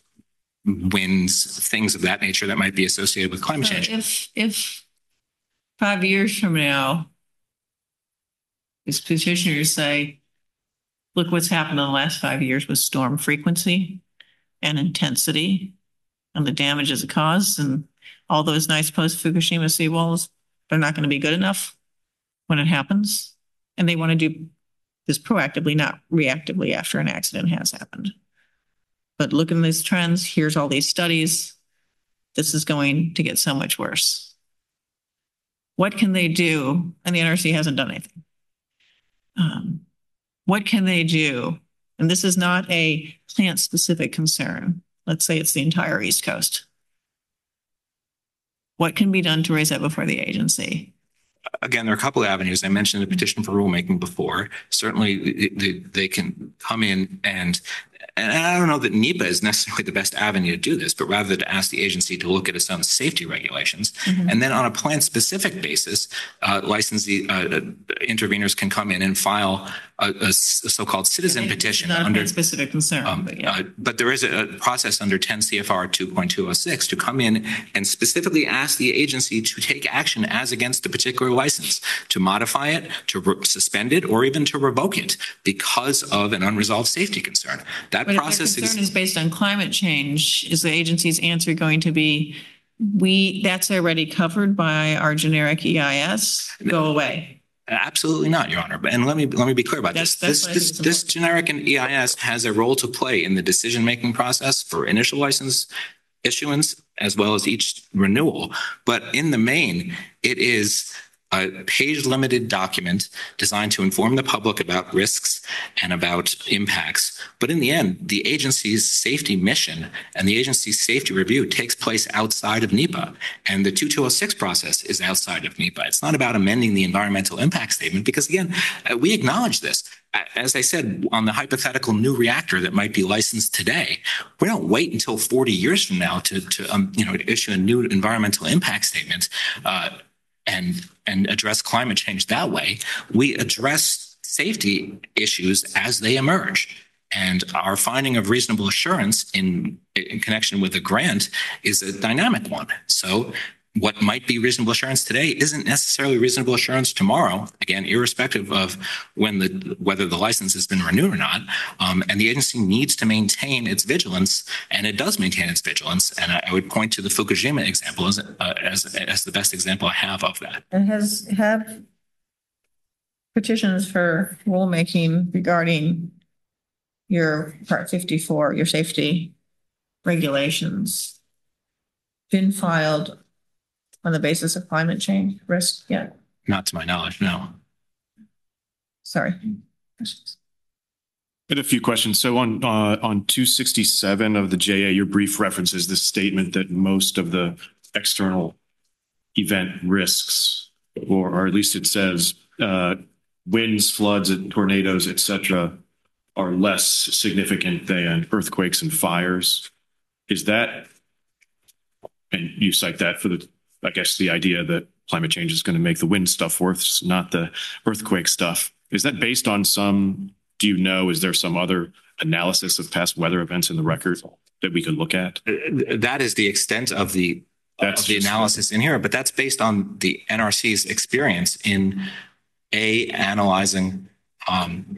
winds, things of that nature that might be associated with climate change. If if five years from now, these petitioners say, look what's happened in the last five years with storm frequency and intensity and the damages it caused, and all those nice post-Fukushima seawalls, they're not going to be good enough when it happens. And they want to do this proactively, not reactively after an accident has happened. But look at these trends. Here's all these studies. This is going to get so much worse. What can they do? And the N R C hasn't done anything. Um, What can they do? And this is not a plant-specific concern. Let's say it's the entire East Coast. What can be done to raise that before the agency? Again, there are a couple of avenues. I mentioned the petition for rulemaking before. Certainly, they, they can come in and, and I don't know that NEPA is necessarily the best avenue to do this, but rather to ask the agency to look at its own safety regulations. Mm-hmm. And then on a plant-specific basis, uh, licensee uh, interveners can come in and file a, a so-called citizen petition. Not under a specific concern. Um, but, yeah. uh, but there is a, a process under ten C F R two point two oh six to come in and specifically ask the agency to take action as against a particular license, to modify it, to re- suspend it, or even to revoke it because of an unresolved safety concern. That but process if the concern is, is based on climate change, is the agency's answer going to be, we that's already covered by our generic E I S, go away? Absolutely not, Your Honor. And let me let me be clear about that's, this. That's this this, this generic and E I S has a role to play in the decision-making process for initial license issuance as well as each renewal. But in the main, it is a page-limited document designed to inform the public about risks and about impacts. But in the end, the agency's safety mission and the agency's safety review takes place outside of NEPA. And the two two oh six process is outside of NEPA. It's not about amending the environmental impact statement because, again, we acknowledge this. As I said, on the hypothetical new reactor that might be licensed today, we don't wait until forty years from now to, to um, you know, to issue a new environmental impact statement uh, and and address climate change that way. We address safety issues as they emerge. And our finding of reasonable assurance in, in connection with a grant is a dynamic one. So what might be reasonable assurance today isn't necessarily reasonable assurance tomorrow, again, irrespective of when the whether the license has been renewed or not. Um, and the agency needs to maintain its vigilance, and it does maintain its vigilance. And I, I would point to the Fukushima example as, uh, as, as the best example I have of that. And has have petitions for rulemaking regarding your Part fifty-four, your safety regulations been filed on the basis of climate change risk yet? Not to my knowledge, no. Sorry. I had a few questions. So on uh, on two sixty-seven of the J A, your brief references this statement that most of the external event risks, or, or at least it says uh, winds, floods, and tornadoes, et cetera, are less significant than earthquakes and fires. Is that, and you cite that for the, I guess, the idea that climate change is going to make the wind stuff worse, not the earthquake stuff. Is that based on some, do you know, is there some other analysis of past weather events in the record that we could look at? That is the extent of the, That's of the just- analysis in here, but that's based on the N R C's experience in A, analyzing, um,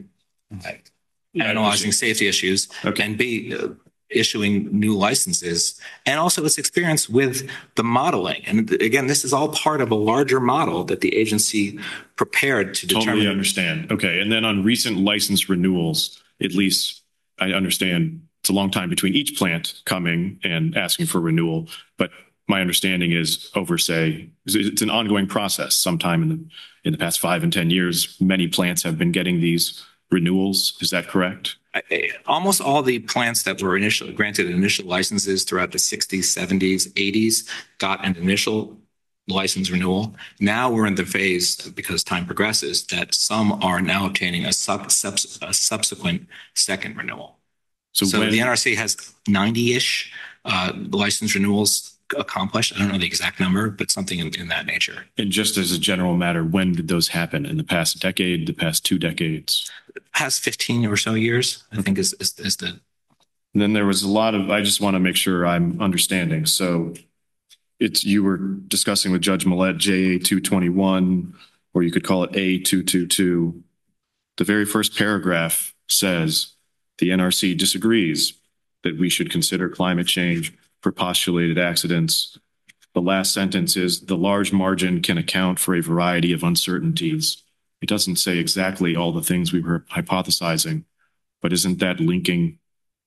analyzing safety issues, Okay. and B, uh, issuing new licenses, and also its experience with the modeling. And again, this is all part of a larger model that the agency prepared to Totally determine. understand. Okay. And then on recent license renewals, at least I understand it's a long time between each plant coming and asking for renewal. But my understanding is over, say, it's an ongoing process. Sometime in the, in the past five and ten years, many plants have been getting these renewals. Is that correct? I- Almost all the plants that were initially granted initial licenses throughout the sixties, seventies, eighties got an initial license renewal. Now we're in the phase, because time progresses, that some are now obtaining a, sub, subs, a subsequent second renewal. So, So when, the N R C has ninety-ish uh, license renewals accomplished. I don't know the exact number, but something in, in that nature. and just as a general matter, when did those happen? In the past decade, the past two decades? Past fifteen or so years, I think is, is, is the, And then there was a lot of, I just want to make sure I'm understanding. So it's, you were discussing with Judge Millett, J A two twenty-one, or you could call it A two twenty-two. The very first paragraph says the N R C disagrees that we should consider climate change for postulated accidents. The last sentence is the large margin can account for a variety of uncertainties. It doesn't say exactly all the things we were hypothesizing, but isn't that linking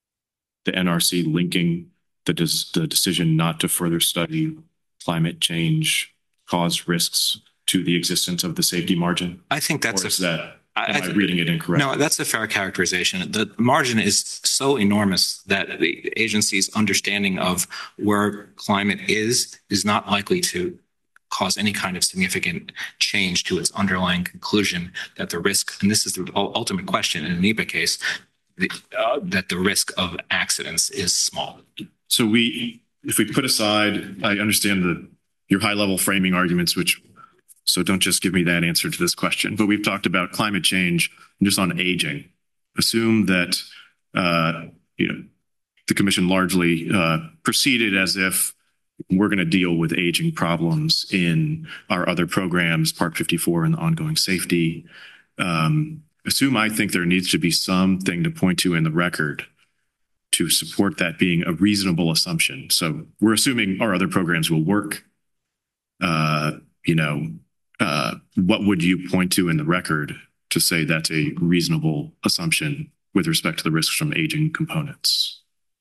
the N R C linking the, des- the decision not to further study climate change cause risks to the existence of the safety margin? I think that's Or a, is that, I- am I I th- reading it incorrectly? no, that's a fair characterization. The margin is so enormous that the agency's understanding of where climate is, is not likely to cause any kind of significant change to its underlying conclusion that the risk, and this is the ul- ultimate question in an E P A case, the, uh, that the risk of accidents is small. So we, if we put aside, I understand the, your high level framing arguments, which, so don't just give me that answer to this question, but we've talked about climate change just on aging. Assume that, uh, you know, the commission largely uh, proceeded as if we're going to deal with aging problems in our other programs, Part fifty-four and the ongoing safety. Um, assume I think there needs to be something to point to in the record to support that being a reasonable assumption. So we're assuming our other programs will work. Uh, you know, uh, what would you point to in the record to say that's a reasonable assumption with respect to the risks from aging components?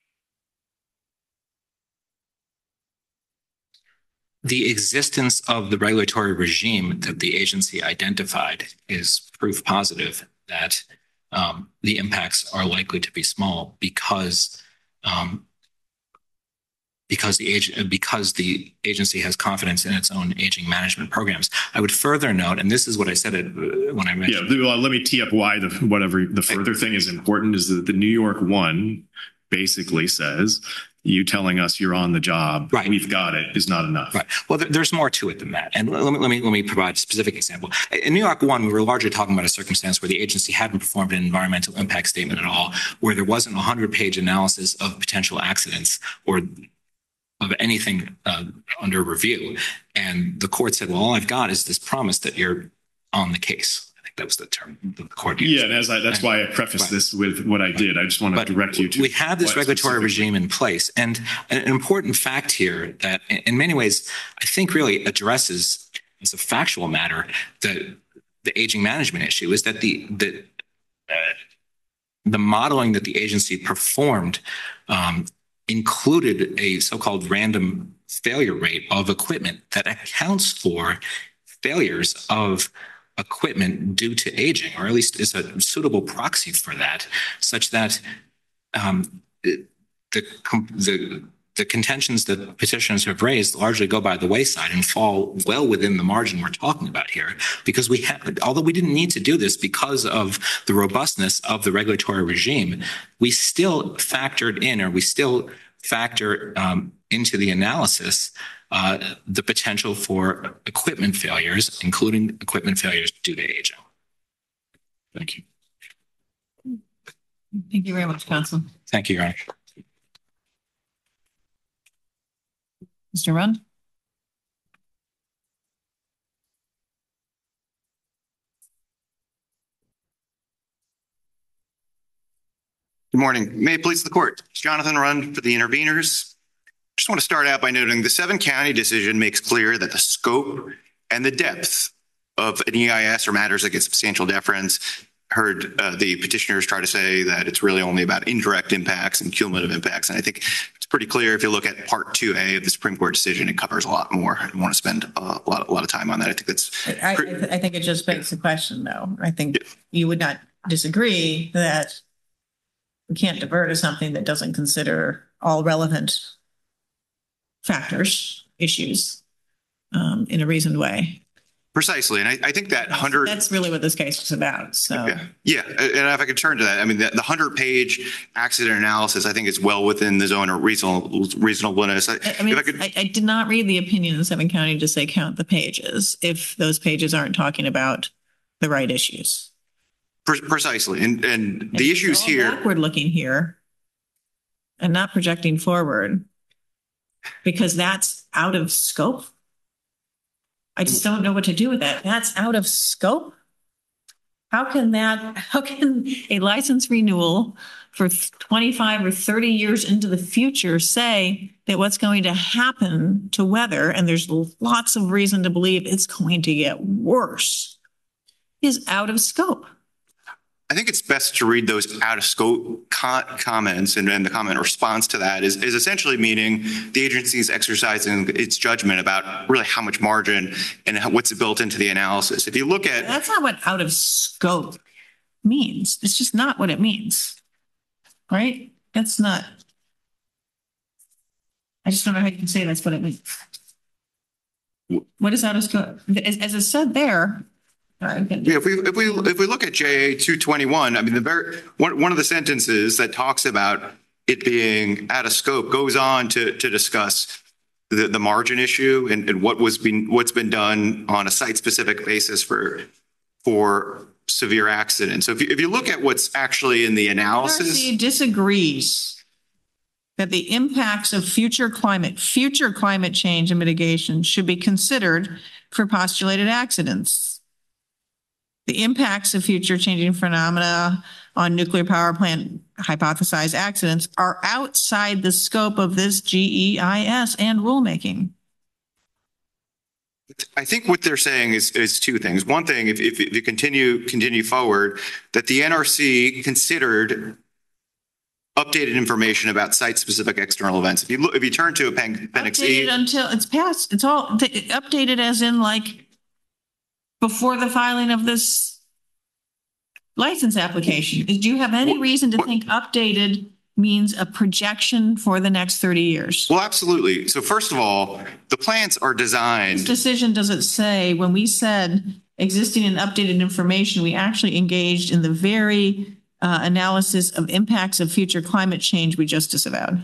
The existence of the regulatory regime that the agency identified is proof positive that um, the impacts are likely to be small because um, because the ag- because the agency has confidence in its own aging management programs. I would further note, and this is what I said it, when I Yeah, mentioned. well, let me tee up why the whatever the further thing is important is that the New York one basically says you telling us you're on the job, Right. we've got it, is not enough. Right. Well, there, there's more to it than that. And let me, let me, let me provide a specific example. In New York one, we were largely talking about a circumstance where the agency hadn't performed an environmental impact statement at all, where there wasn't a hundred page analysis of potential accidents or of anything uh, under review. And the court said, well, all I've got is this promise that you're on the case. I think that was the term the court used. Yeah, and as I, that's why I prefaced Right. this with what I did. I just want to But direct you to. we have this what regulatory specifically- regime in place. And an important fact here that in in many ways, I think really addresses as a factual matter, the, the aging management issue is that the, the, uh, the modeling that the agency performed um, included a so-called random failure rate of equipment that accounts for failures of equipment due to aging, or at least is a suitable proxy for that, such that um, the, the, the contentions that petitioners have raised largely go by the wayside and fall well within the margin we're talking about here, because we have, although we didn't need to do this because of the robustness of the regulatory regime, we still factored in, or we still factor um, into the analysis uh, the potential for equipment failures, including equipment failures due to aging. Thank you. Thank you very much, Council. Thank you, Your Honor. Mister Rund? Good morning. May it please the court. Jonathan Rund for the interveners. Just want to start out by noting the seven county decision makes clear that the scope and the depth of an E I S are matters that get substantial deference. Heard uh, the petitioners try to say that it's really only about indirect impacts and cumulative impacts. And I think it's pretty clear if you look at part two A of the Supreme Court decision, it covers a lot more. I don't want to spend a lot, a lot of time on that. I think that's. I, I, I think it just begs the question, though. I think yeah. You would not disagree that we can't defer to something that doesn't consider all relevant factors, issues um, in a reasoned way. Precisely. And I, I think that hundred. That's really what this case was about. So, yeah. yeah. And if I could turn to that, I mean, the, the hundred page accident analysis, I think is well within the zone of reasonable, reasonableness. I, I mean, if I, could... I, I did not read the opinion in Seven County to say count the pages if those pages aren't talking about the right issues. Precisely. And, and, and the issues here. Backward looking here and not projecting forward because that's out of scope. I just don't know what to do with that. That's out of scope. How can that, how can a license renewal for twenty-five or thirty years into the future say that what's going to happen to weather, and there's lots of reason to believe it's going to get worse, is out of scope? I think it's best to read those out of scope co- comments, and then the comment response to that is, is essentially meaning the agency is exercising its judgment about really how much margin and how, what's built into the analysis. If you look at that's not what out of scope means. It's just not what it means, right? That's not. I just don't know how you can say that's what it means. What is out of scope? As, as it said there. Yeah, if we if we if we look at J A two twenty-one, I mean, the very one one of the sentences that talks about it being out of scope goes on to to discuss the, the margin issue and, and what was been what's been done on a site specific basis for for severe accidents. So if you, if you look at what's actually in the analysis, N R C disagrees that the impacts of future climate future climate change and mitigation should be considered for postulated accidents. The impacts of future changing phenomena on nuclear power plant hypothesized accidents are outside the scope of this G E I S and rulemaking. I think what they're saying is, is two things. One thing, if, if, if you continue continue forward, that the N R C considered updated information about site-specific external events. If you look, if you turn to Appendix E, updated until it's passed, it's all updated as in like. Before the filing of this license application, do you have any reason to think updated means a projection for the next thirty years? Well, absolutely. So first of all, the plans are designed. This decision doesn't say when we said existing and updated information, we actually engaged in the very uh, analysis of impacts of future climate change we just disavowed.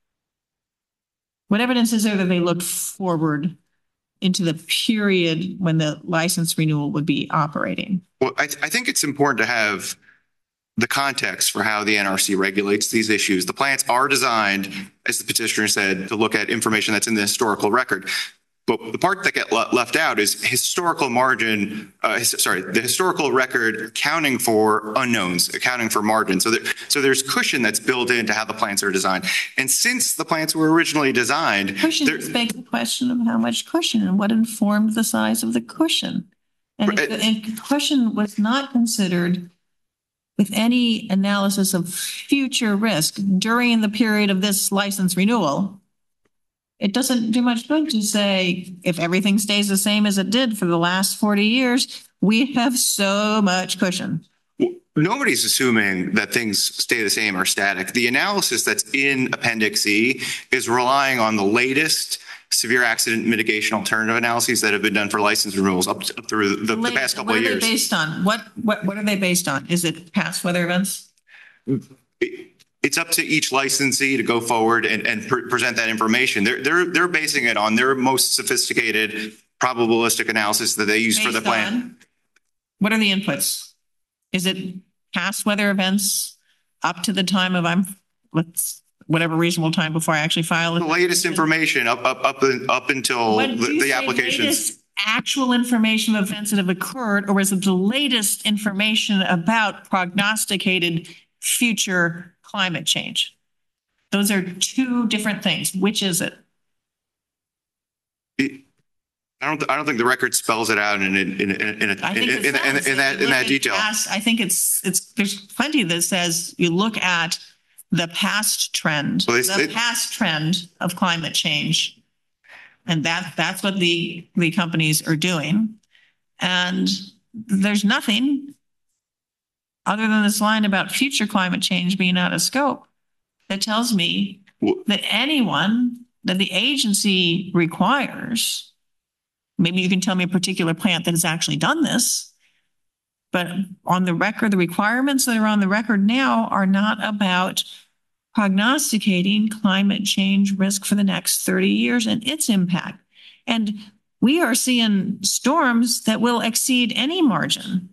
What evidence is there that they looked forward into the period when the license renewal would be operating? Well, I, th- I think it's important to have the context for how the N R C regulates these issues. The plans are designed, as the petitioner said, to look at information that's in the historical record. But the part that get le- left out is historical margin, uh, his, sorry, the historical record accounting for unknowns, accounting for margin. So, there, so there's cushion that's built into how the plants are designed. And since the plants were originally designed— Cushion just begs the question of how much cushion and what informed the size of the cushion. And if the and cushion was not considered with any analysis of future risk during the period of this license renewal, it doesn't do much good to say, if everything stays the same as it did for the last forty years, we have so much cushion. Nobody's assuming that things stay the same or static. The analysis that's in Appendix E is relying on the latest severe accident mitigation alternative analyses that have been done for license renewals up, up through the, the past couple What of are they years. based on? What, what, what are they based on? Is it past weather events? It's up to each licensee to go forward and, and pre- present that information. They're, they're, they're basing it on their most sophisticated probabilistic analysis that they use for the Based plan. on- What are the inputs? Is it past weather events up to the time of I'm, let's, whatever reasonable time before I actually file it? The latest information up, up, up, up until When the, you the say applications. latest Actual information of events that have occurred, or is it the latest information about prognosticated future climate change? Those are two different things. Which is it? It- I don't, I don't think the record spells it out in, in, in, in, a- I think in, it in, in, says in that, if you in that look at detail. past- I think it's, it's, there's plenty that says you look at the past trend, Well, they- the they- past trend of climate change. And that, that's what the, the companies are doing. And there's nothing other than this line about future climate change being out of scope that tells me Well- that anyone, that the agency requires, maybe you can tell me a particular plant that has actually done this, but on the record, the requirements that are on the record now are not about prognosticating climate change risk for the next thirty years and its impact. And we are seeing storms that will exceed any margin.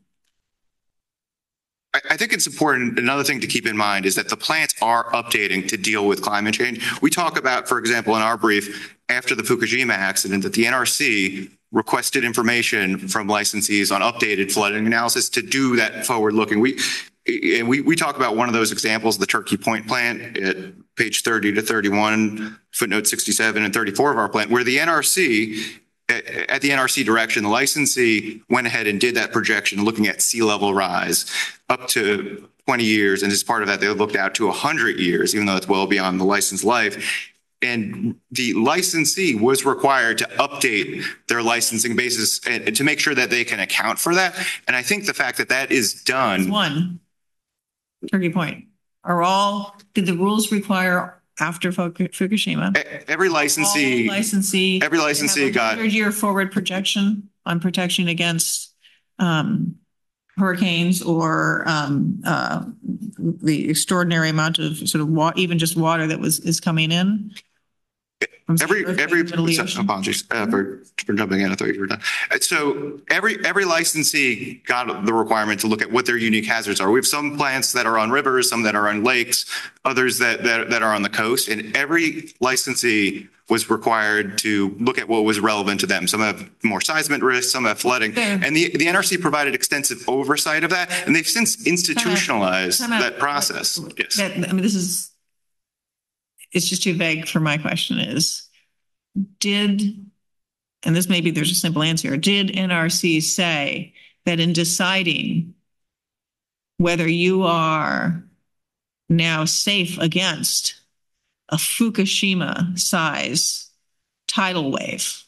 I, I think it's important. Another thing to keep in mind is that the plants are updating to deal with climate change. We talk about, for example, in our brief, after the Fukushima accident, that the N R C requested information from licensees on updated flooding analysis to do that forward looking. We, and we, we talk about one of those examples, the Turkey Point plant at page thirty to thirty-one, footnote sixty-seven and thirty-four of our plant, where the N R C, at the N R C direction, the licensee went ahead and did that projection looking at sea level rise up to twenty years. And as part of that, they looked out to one hundred years, even though it's well beyond the license life. And the licensee was required to update their licensing basis and to make sure that they can account for that. And I think the fact that that is done. One, Turkey Point, are all, did the rules require after Fuku- Fukushima? e- Every licensee, All licensee. every licensee got, Hundred-year forward projection on protection against um, hurricanes or um, uh, the extraordinary amount of sort of wa- even just water that was, is coming in. from, say, every, earthquake every, in the Middle East. apologies uh, for, for jumping in. I thought you were done. Uh, So every, every licensee got the requirement to look at what their unique hazards are. We have some plants that are on rivers, some that are on lakes, others that, that, that are on the coast. And every licensee was required to look at what was relevant to them. Some have more seismic risk, some have flooding. Fair. And the, the N R C provided extensive oversight of that. And they've since institutionalized Time out. that process. Yes. That, I mean, this is, it's just too vague for my question is, did, and this maybe there's a simple answer, did N R C say that in deciding whether you are now safe against a Fukushima size tidal wave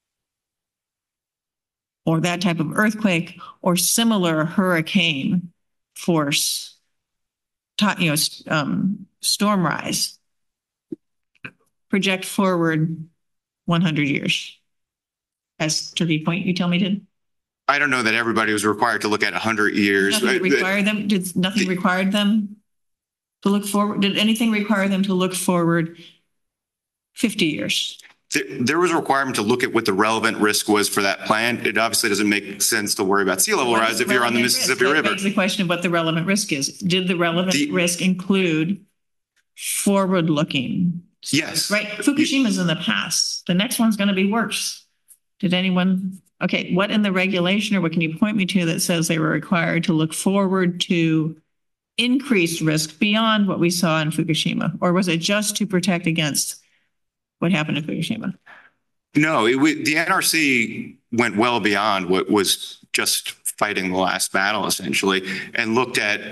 or that type of earthquake or similar hurricane force, ti- you know, s- um, storm rise, project forward one hundred years? As Turkey Point, you tell me did? I don't know that everybody was required to look at one hundred years. Nothing Uh, required them, did nothing the- required them to look forward? Did anything require them to look forward fifty years? There, there was a requirement to look at what the relevant risk was for that plan. It obviously doesn't make sense to worry about sea level What rise is if you're on the relevant risk? Mississippi That River. begs the question of what the relevant risk is. Did the relevant The- risk include forward-looking? Yes. Right, Fukushima's in the past. The next one's going to be worse. Did anyone, okay, what in the regulation or what can you point me to that says they were required to look forward to increased risk beyond what we saw in Fukushima? Or was it just to protect against what happened in Fukushima? No, it, wa- the N R C went well beyond what was just fighting the last battle essentially and looked at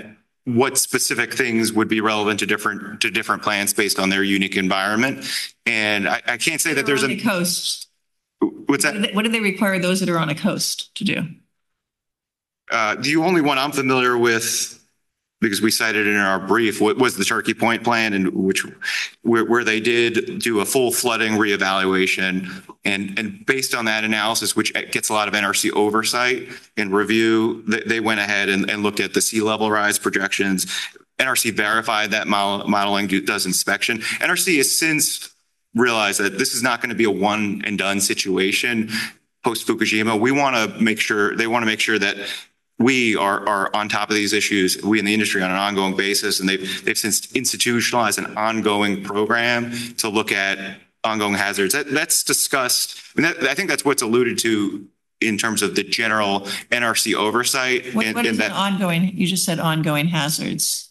what specific things would be relevant to different, to different plants based on their unique environment. And I, I can't say that there's On a, the coast. what's What do that? they- what do they require those that are on a coast to do? Uh, the only one I'm familiar with, because we cited it in our brief, what was the Turkey Point plan, and which where, where they did do a full flooding reevaluation, and and based on that analysis, which gets a lot of N R C oversight and review, they, they went ahead and, and looked at the sea level rise projections. N R C verified that model, modeling, does inspection. N R C has since realized that this is not going to be a one and done situation post Fukushima. We want to make sure they want to make sure that we are, are on top of these issues, we in the industry, on an ongoing basis, and they've, they've since institutionalized an ongoing program to look at ongoing hazards. That, that's discussed. I mean, that, I think that's what's alluded to in terms of the general N R C oversight. What, and, what and is that, an ongoing, you just said ongoing hazards.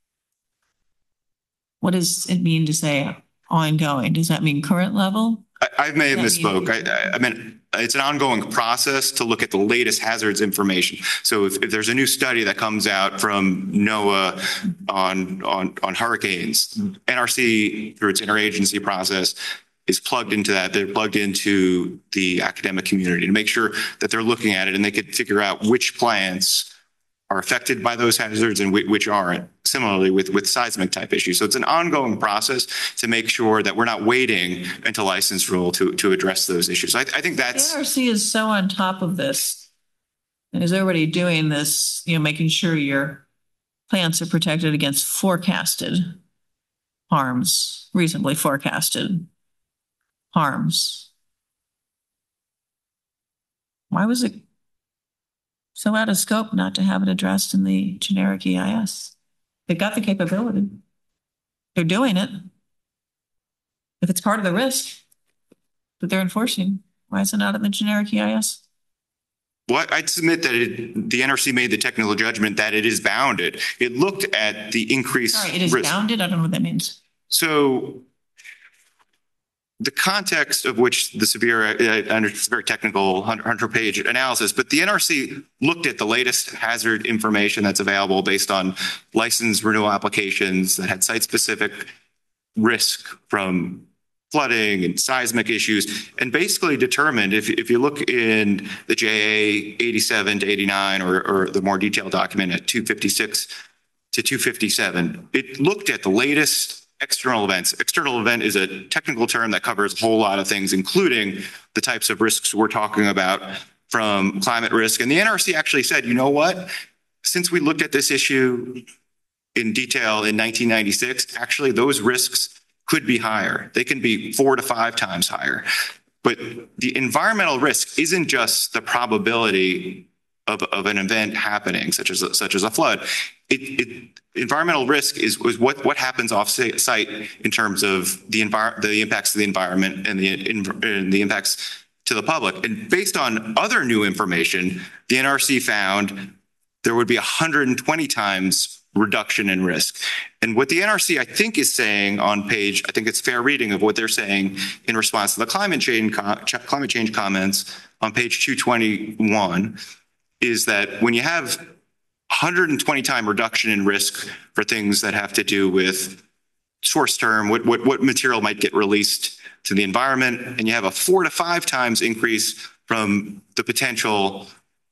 What does it mean to say ongoing? Does that mean current level? I, I may have That misspoke. means- I, I, I mean, it's an ongoing process to look at the latest hazards information. So if, if there's a new study that comes out from NOAA on, on, on hurricanes, N R C, through its interagency process, is plugged into that. They're plugged into the academic community to make sure that they're looking at it and they could figure out which plants are affected by those hazards and which, which aren't. Similarly with, with seismic type issues. So it's an ongoing process to make sure that we're not waiting until license rule to, to address those issues. I, I think that's, N R C is so on top of this and is already doing this, you know, making sure your plants are protected against forecasted harms, reasonably forecasted harms. Why was it so out of scope not to have it addressed in the generic E I S? They've got the capability. They're doing it. If it's part of the risk that they're enforcing, why is it not in the generic E I S? well, I'd submit that it, the N R C made the technical judgment that it is bounded. It looked at the increased Sorry, it is risk. bounded? I don't know what that means. So the context of which the severe, uh, under it's a very technical hundred page analysis, but the N R C looked at the latest hazard information that's available based on license renewal applications that had site specific risk from flooding and seismic issues, and basically determined, if, if you look in the J A eighty-seven to eighty-nine or, or the more detailed document at two fifty-six to two fifty-seven, it looked at the latest external events. External event is a technical term that covers a whole lot of things, including the types of risks we're talking about from climate risk. And the N R C actually said, you know what, since we looked at this issue in detail in nineteen ninety-six, actually those risks could be higher. They can be four to five times higher. But the environmental risk isn't just the probability of, of an event happening, such as, such as a flood. It, it, environmental risk is, is what, what happens off site in terms of the envir- the impacts to the environment and the, in, and the impacts to the public. And based on other new information, the N R C found there would be one hundred twenty times reduction in risk. And what the N R C, I think, is saying on page, I think it's fair reading of what they're saying in response to the climate change, climate change comments on page two twenty-one, is that when you have one hundred twenty time reduction in risk for things that have to do with source term, what, what, what material might get released to the environment, and you have a four to five times increase from the potential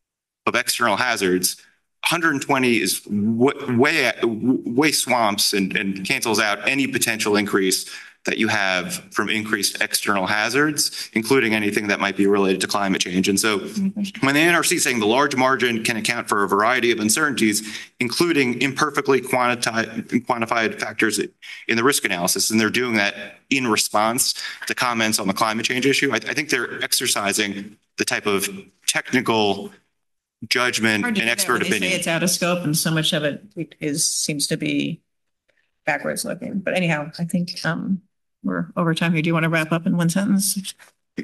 of external hazards, one hundred twenty is w- way, way swamps and, and cancels out any potential increase that you have from increased external hazards, including anything that might be related to climate change. And so when the N R C is saying the large margin can account for a variety of uncertainties, including imperfectly quantified, quantified factors in the risk analysis, and they're doing that in response to comments on the climate change issue, I, I think they're exercising the type of technical judgment Hard to and do that expert when they say opinion. it's out of scope and so much of it is, seems to be backwards looking. But anyhow, I think um, we're over time here. Do you want to wrap up in one sentence?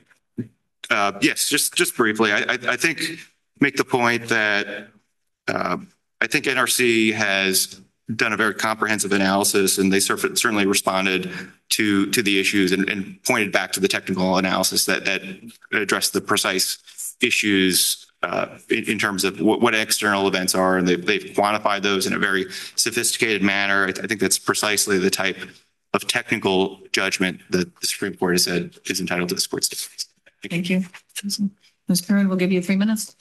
Uh, yes, just just briefly, I, I, I think make the point that uh, I think N R C has done a very comprehensive analysis, and they certainly responded to to the issues and, and pointed back to the technical analysis that that addressed the precise issues uh, in, in terms of what, what external events are, and they've, they've quantified those in a very sophisticated manner. I, th- I think that's precisely the type of technical judgment that the Supreme Court has said is entitled to this court's deference. Thank you. Miz Curran, we'll give you three minutes.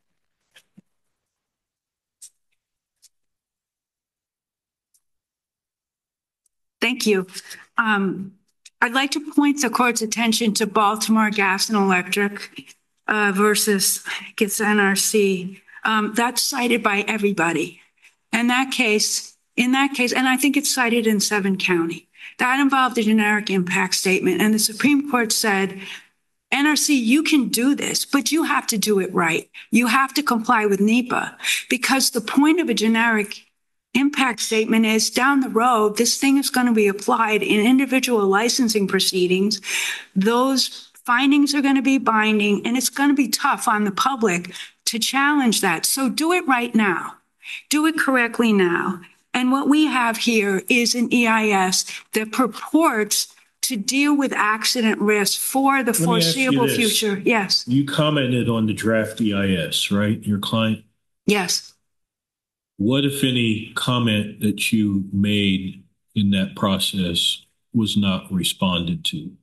Thank you. Um, I'd like to point the court's attention to Baltimore Gas and Electric uh, versus gets N R C. Um, that's cited by everybody. In that case, in that case, and I think it's cited in Seven County, that involved a generic impact statement. And the Supreme Court said, N R C, you can do this, but you have to do it right. You have to comply with NEPA, because the point of a generic impact statement is down the road, this thing is going to be applied in individual licensing proceedings. Those findings are going to be binding, and it's going to be tough on the public to challenge that. So do it right now. Do it correctly now. And what we have here is an E I S that purports to deal with accident risk for the Let me ask you foreseeable this. future. Yes. You commented on the draft E I S, right? Your client. Yes. What, if any, comment that you made in that process was not responded to?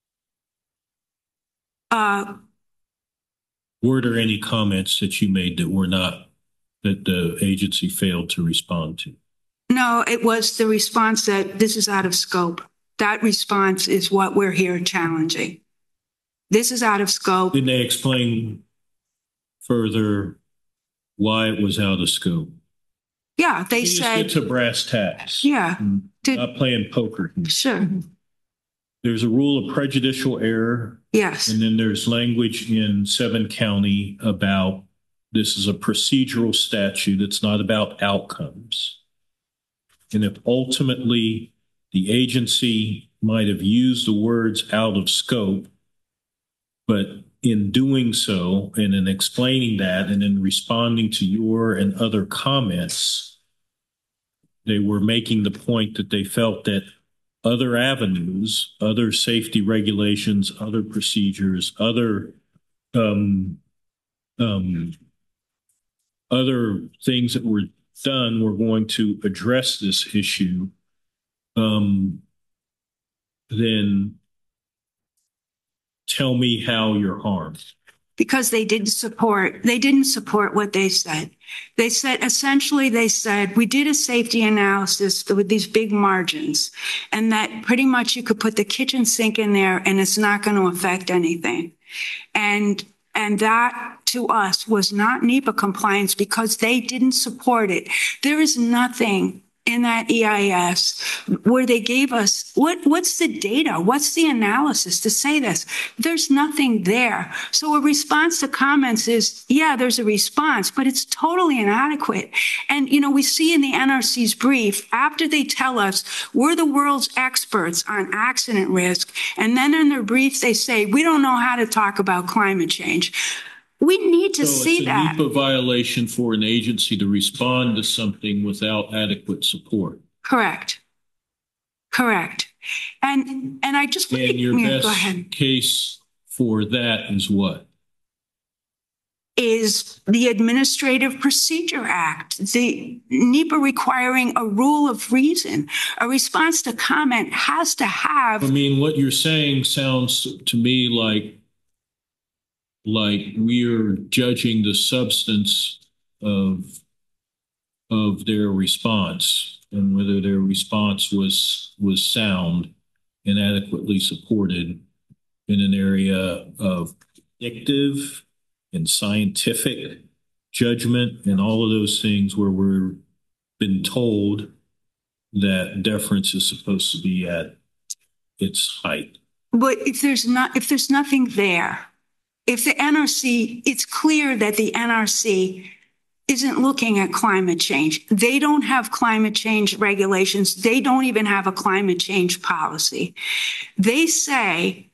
Uh, Were there any comments that you made that were not, that the agency failed to respond to? no, it was the response that this is out of scope. That response is what we're here challenging. This is out of scope. Didn't they explain further why it was out of scope? Yeah, they You just said, get to brass tacks. yeah, I'm did, not playing poker. sure. There's a rule of prejudicial error, Yes. and then there's language in Seven County about this is a procedural statute. It's not about outcomes. And if ultimately the agency might have used the words out of scope, but in doing so and in explaining that and in responding to your and other comments, they were making the point that they felt that other avenues, other safety regulations, other procedures, other um, um, other things that were done were going to address this issue, um, then tell me how you're harmed. Because they didn't support, they didn't support what they said. They said, essentially, they said, we did a safety analysis with these big margins, and that pretty much you could put the kitchen sink in there and it's not going to affect anything. And And that to us was not NEPA compliance because they didn't support it. There is nothing in that E I S where they gave us what what's the data? What's the analysis to say this? There's nothing there. So a response to comments is, yeah, there's a response, but it's totally inadequate. And, you know, we see in the N R C's brief, after they tell us we're the world's experts on accident risk, and then in their brief, they say, we don't know how to talk about climate change. We need to So see it's a that. NEPA violation for an agency to respond to something without adequate support. Correct. Correct. And and I just want And your yeah, go ahead. best case for that is what? Is the Administrative Procedure Act, the NEPA requiring a rule of reason. A response to comment has to have. I mean, what you're saying sounds to me like like we're judging the substance of of their response and whether their response was was sound and adequately supported in an area of predictive and scientific judgment and all of those things where we're been told that deference is supposed to be at its height. But if there's not, if there's nothing there, if the N R C, it's clear that the N R C isn't looking at climate change. They don't have climate change regulations. They don't even have a climate change policy. They say,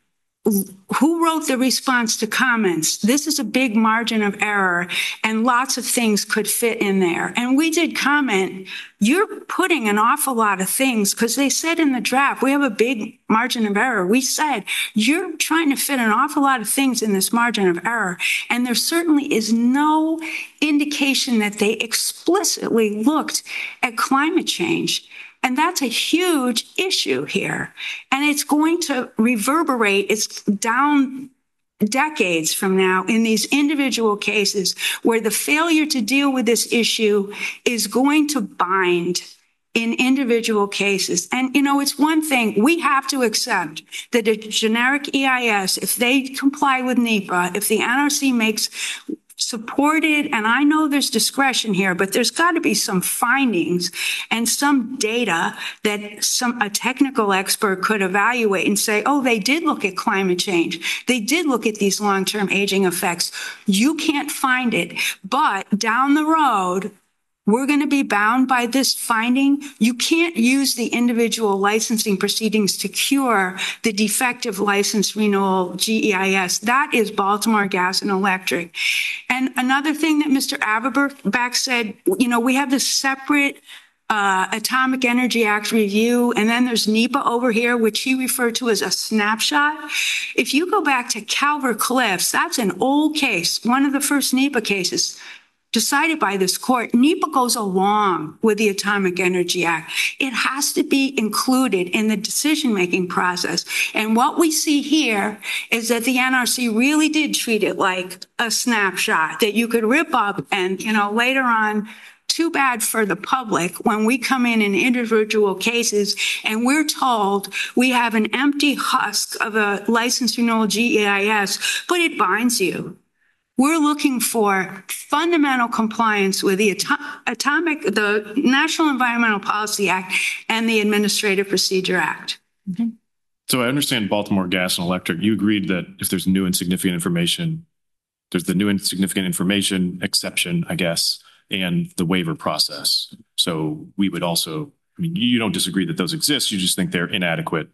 who wrote the response to comments? This is a big margin of error, and lots of things could fit in there. And we did comment, you're putting an awful lot of things, because they said in the draft, we have a big margin of error. We said, you're trying to fit an awful lot of things in this margin of error. And there certainly is no indication that they explicitly looked at climate change. And that's a huge issue here. And it's going to reverberate, it's down decades from now in these individual cases where the failure to deal with this issue is going to bind in individual cases. And, you know, it's one thing, we have to accept that a generic E I S, if they comply with NEPA, if the N R C makes supported, and I know there's discretion here, but there's got to be some findings and some data that some a technical expert could evaluate and say, oh, they did look at climate change. They did look at these long-term aging effects. You can't find it, but down the road, we're going to be bound by this finding. You can't use the individual licensing proceedings to cure the defective license renewal G E I S. That is Baltimore Gas and Electric. And another thing that Mister Averbach said, you know, we have this separate uh, Atomic Energy Act review, and then there's NEPA over here, which he referred to as a snapshot. If you go back to Calvert Cliffs, that's an old case, one of the first NEPA cases decided by this court. NEPA goes along with the Atomic Energy Act. It has to be included in the decision-making process. And what we see here is that the N R C really did treat it like a snapshot that you could rip up and, you know, later on, too bad for the public when we come in in individual cases and we're told we have an empty husk of a license renewal G E I S, but it binds you. We're looking for fundamental compliance with the Atomic, the National Environmental Policy Act and the Administrative Procedure Act. Okay. So I understand Baltimore Gas and Electric. You agreed that if there's new and significant information, there's the new and significant information exception, I guess, and the waiver process. So we would also, I mean, you don't disagree that those exist. You just think they're inadequate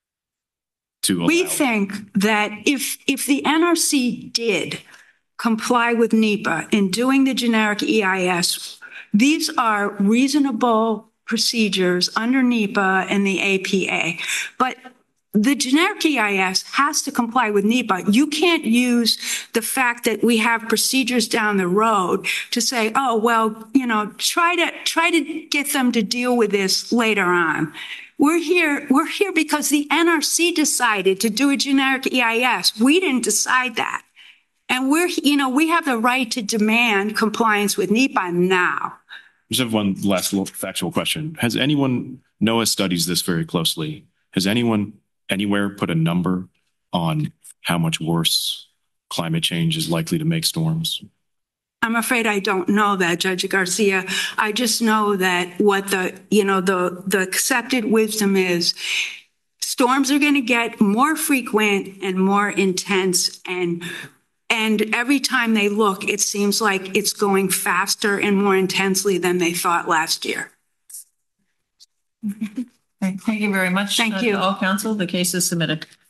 to allow. We think that if, if the N R C did comply with NEPA in doing the generic E I S, these are reasonable procedures under NEPA and the A P A. But the generic E I S has to comply with NEPA. You can't use the fact that we have procedures down the road to say, oh, well, you know, try to try to get them to deal with this later on. We're here, we're here because the N R C decided to do a generic E I S. We didn't decide that. And we're, you know, we have the right to demand compliance with NEPA now. Just have one last little factual question. Has anyone, NOAA studies this very closely, has anyone anywhere put a number on how much worse climate change is likely to make storms? I'm afraid I don't know that, Judge Garcia. I just know that what the, you know, the, the accepted wisdom is storms are going to get more frequent and more intense, and And every time they look, it seems like it's going faster and more intensely than they thought last year. Okay, thank you very much. Thank uh, you. to all counsel. The case is submitted.